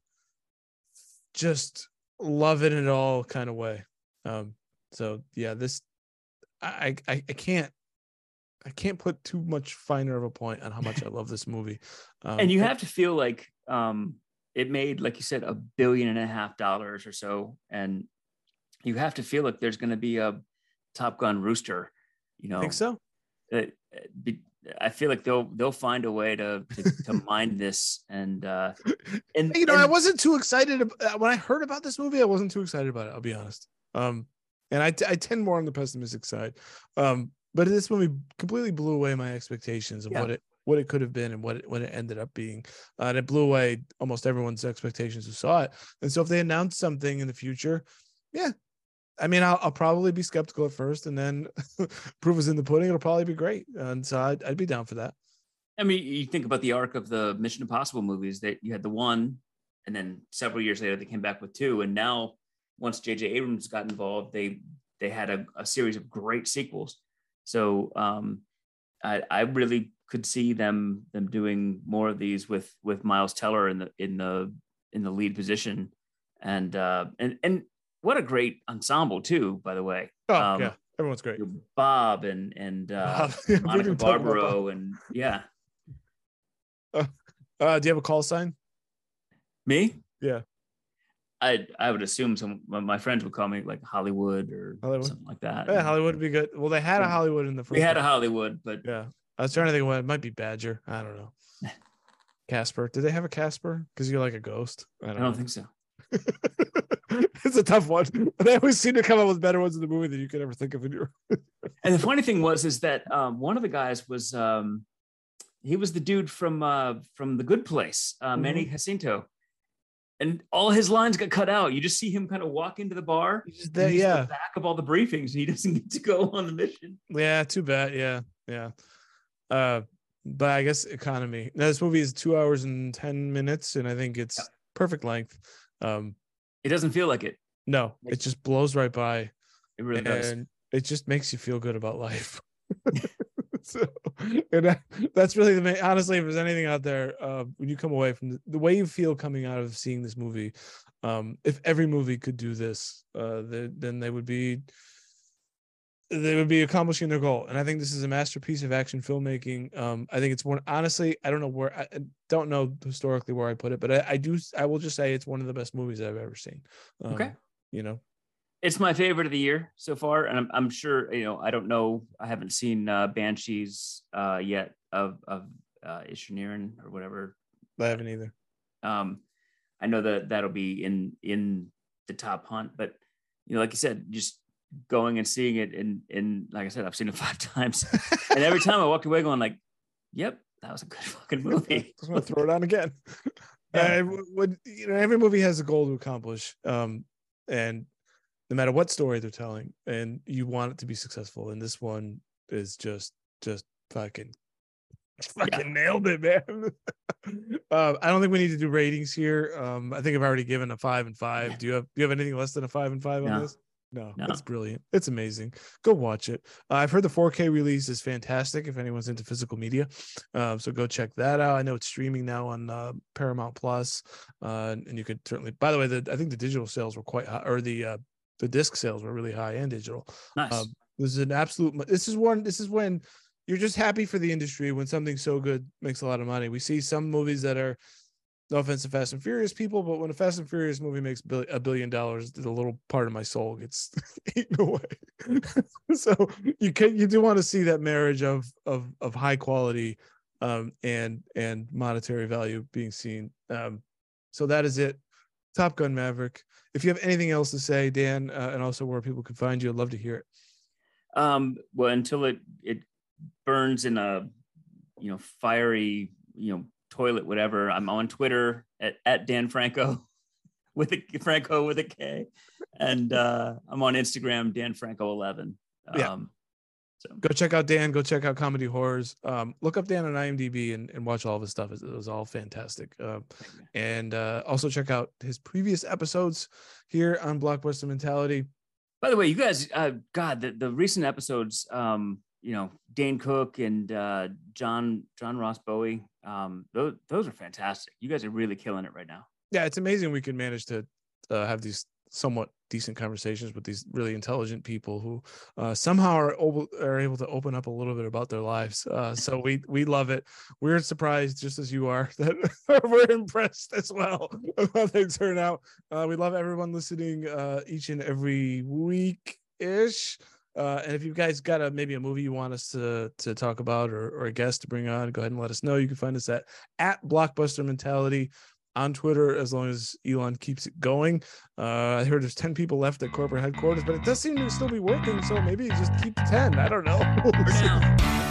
just loving it all kind of way. Um, so yeah, this I I, I can't I can't put too much finer of a point on how much I love this movie. Um, and you have to feel like um, it made, like you said, a billion and a half dollars or so, and you have to feel like there's going to be a Top Gun rooster. You know, I think so. It, it be, I feel like they'll they'll find a way to to, to mine this, and uh, and you know, and, I wasn't too excited about, when I heard about this movie. I wasn't too excited about it. I'll be honest. Um, and I, t- I tend more on the pessimistic side. Um, but this movie completely blew away my expectations of yeah. what it what it could have been and what it what it ended up being. Uh, and it blew away almost everyone's expectations who saw it. And so if they announce something in the future, yeah, I mean, I'll, I'll probably be skeptical at first, and then proof is in the pudding. It'll probably be great, and so I'd, I'd be down for that. I mean, you think about the arc of the Mission Impossible movies, that you had the one, and then several years later they came back with two, and now once J J Abrams got involved, they they had a, a series of great sequels. So um, I, I really could see them them doing more of these with with Miles Teller in the in the in the lead position, and uh, and and. What a great ensemble too, by the way. Oh um, yeah, everyone's great. Bob and and uh, Bob. Yeah, Monica Barbaro and yeah. Uh, uh, do you have a call sign? Me? Yeah. I I would assume some my friends would call me like Hollywood or Hollywood. Something like that. Yeah, Hollywood would be good. Well, they had a Hollywood in the first. We had one. a Hollywood, but yeah, I was trying to think of what it might be. Badger. I don't know. Casper. Did they have a Casper? Because you're like a ghost. I don't, I don't think so. It's a tough one. They always seem to come up with better ones in the movie than you could ever think of in your. And the funny thing was, is that um, one of the guys was um, he was the dude from uh, from The Good Place, uh, mm-hmm. Manny Jacinto, and all his lines got cut out. You just see him kind of walk into the bar. He's there, he's yeah. the back of all the briefings, and he doesn't get to go on the mission. Yeah, too bad. Yeah, yeah. Uh, but I guess economy. Now this movie is two hours and ten minutes, and I think it's yeah. perfect length. Um, it doesn't feel like it. No, it just blows right by. It really and does. It just makes you feel good about life. So, and that, that's really the main. Honestly, if there's anything out there, uh, when you come away from the, the way you feel coming out of seeing this movie, um, if every movie could do this, uh, the, then they would be. They would be accomplishing their goal, and I think this is a masterpiece of action filmmaking. Um, I think it's one. Honestly, I don't know where. I don't know historically where I put it, but I, I do. I will just say it's one of the best movies I've ever seen. Um, okay, you know, it's my favorite of the year so far, and I'm, I'm sure you know. I don't know. I haven't seen uh, Banshees uh, yet of of uh, Inisherin or whatever. I haven't either. Um, I know that that'll be in in the top hunt, but you know, like you said, just. Going and seeing it and and like I said, I've seen it five times, and every time I walked away going like, "Yep, that was a good fucking movie." I'm gonna throw it on again. Yeah. Uh, when, you know, every movie has a goal to accomplish, um, and no matter what story they're telling, and you want it to be successful. And this one is just just fucking fucking yeah. nailed it, man. uh, I don't think we need to do ratings here. Um, I think I've already given a five and five. Do you have do you have anything less than a five and five on no. this? No, no, it's brilliant. It's amazing. Go watch it. Uh, I've heard the four K release is fantastic if anyone's into physical media. Uh, so go check that out. I know it's streaming now on uh, Paramount Plus, uh, and you could certainly. By the way, the, I think the digital sales were quite high, or the uh, the disc sales were really high and digital. Nice. Um, this is an absolute. This is one. This is when you're just happy for the industry when something so good makes a lot of money. We see some movies that are. No offense to Fast and Furious people, but when a Fast and Furious movie makes a billion dollars, the little part of my soul gets eaten away. So you can you do want to see that marriage of of of high quality um, and and monetary value being seen. Um, so that is it. Top Gun Maverick. If you have anything else to say, Dan, uh, and also where people can find you, I'd love to hear it. Um, well, until it it burns in a you know fiery you know. toilet, whatever. I'm on Twitter at, at Dan Franco with a Franco with a K. And uh, I'm on Instagram, Dan Franco eleven. Um, yeah. So go check out Dan, go check out Comedy Horrors. Um, look up Dan on IMDb and, and watch all of his stuff. It, it was all fantastic. Uh, and uh, also check out his previous episodes here on Blockbuster Mentality. By the way, you guys, uh, God, the, the recent episodes, um, you know, Dane Cook and uh, John John Ross Bowie. Um, those those are fantastic. You guys are really killing it right now. Yeah, it's amazing we can manage to uh, have these somewhat decent conversations with these really intelligent people who uh, somehow are able, are able to open up a little bit about their lives. Uh, so we we love it. We're surprised, just as you are, that we're impressed as well of how things turn out. Uh, we love everyone listening uh, each and every week ish. Uh, and if you guys got a maybe a movie you want us to to talk about or, or a guest to bring on, go ahead and let us know. You can find us at at Blockbuster Mentality on Twitter, as long as Elon keeps it going. Uh, I heard there's ten people left at corporate headquarters, but it does seem to still be working. So maybe just keep ten. I don't know.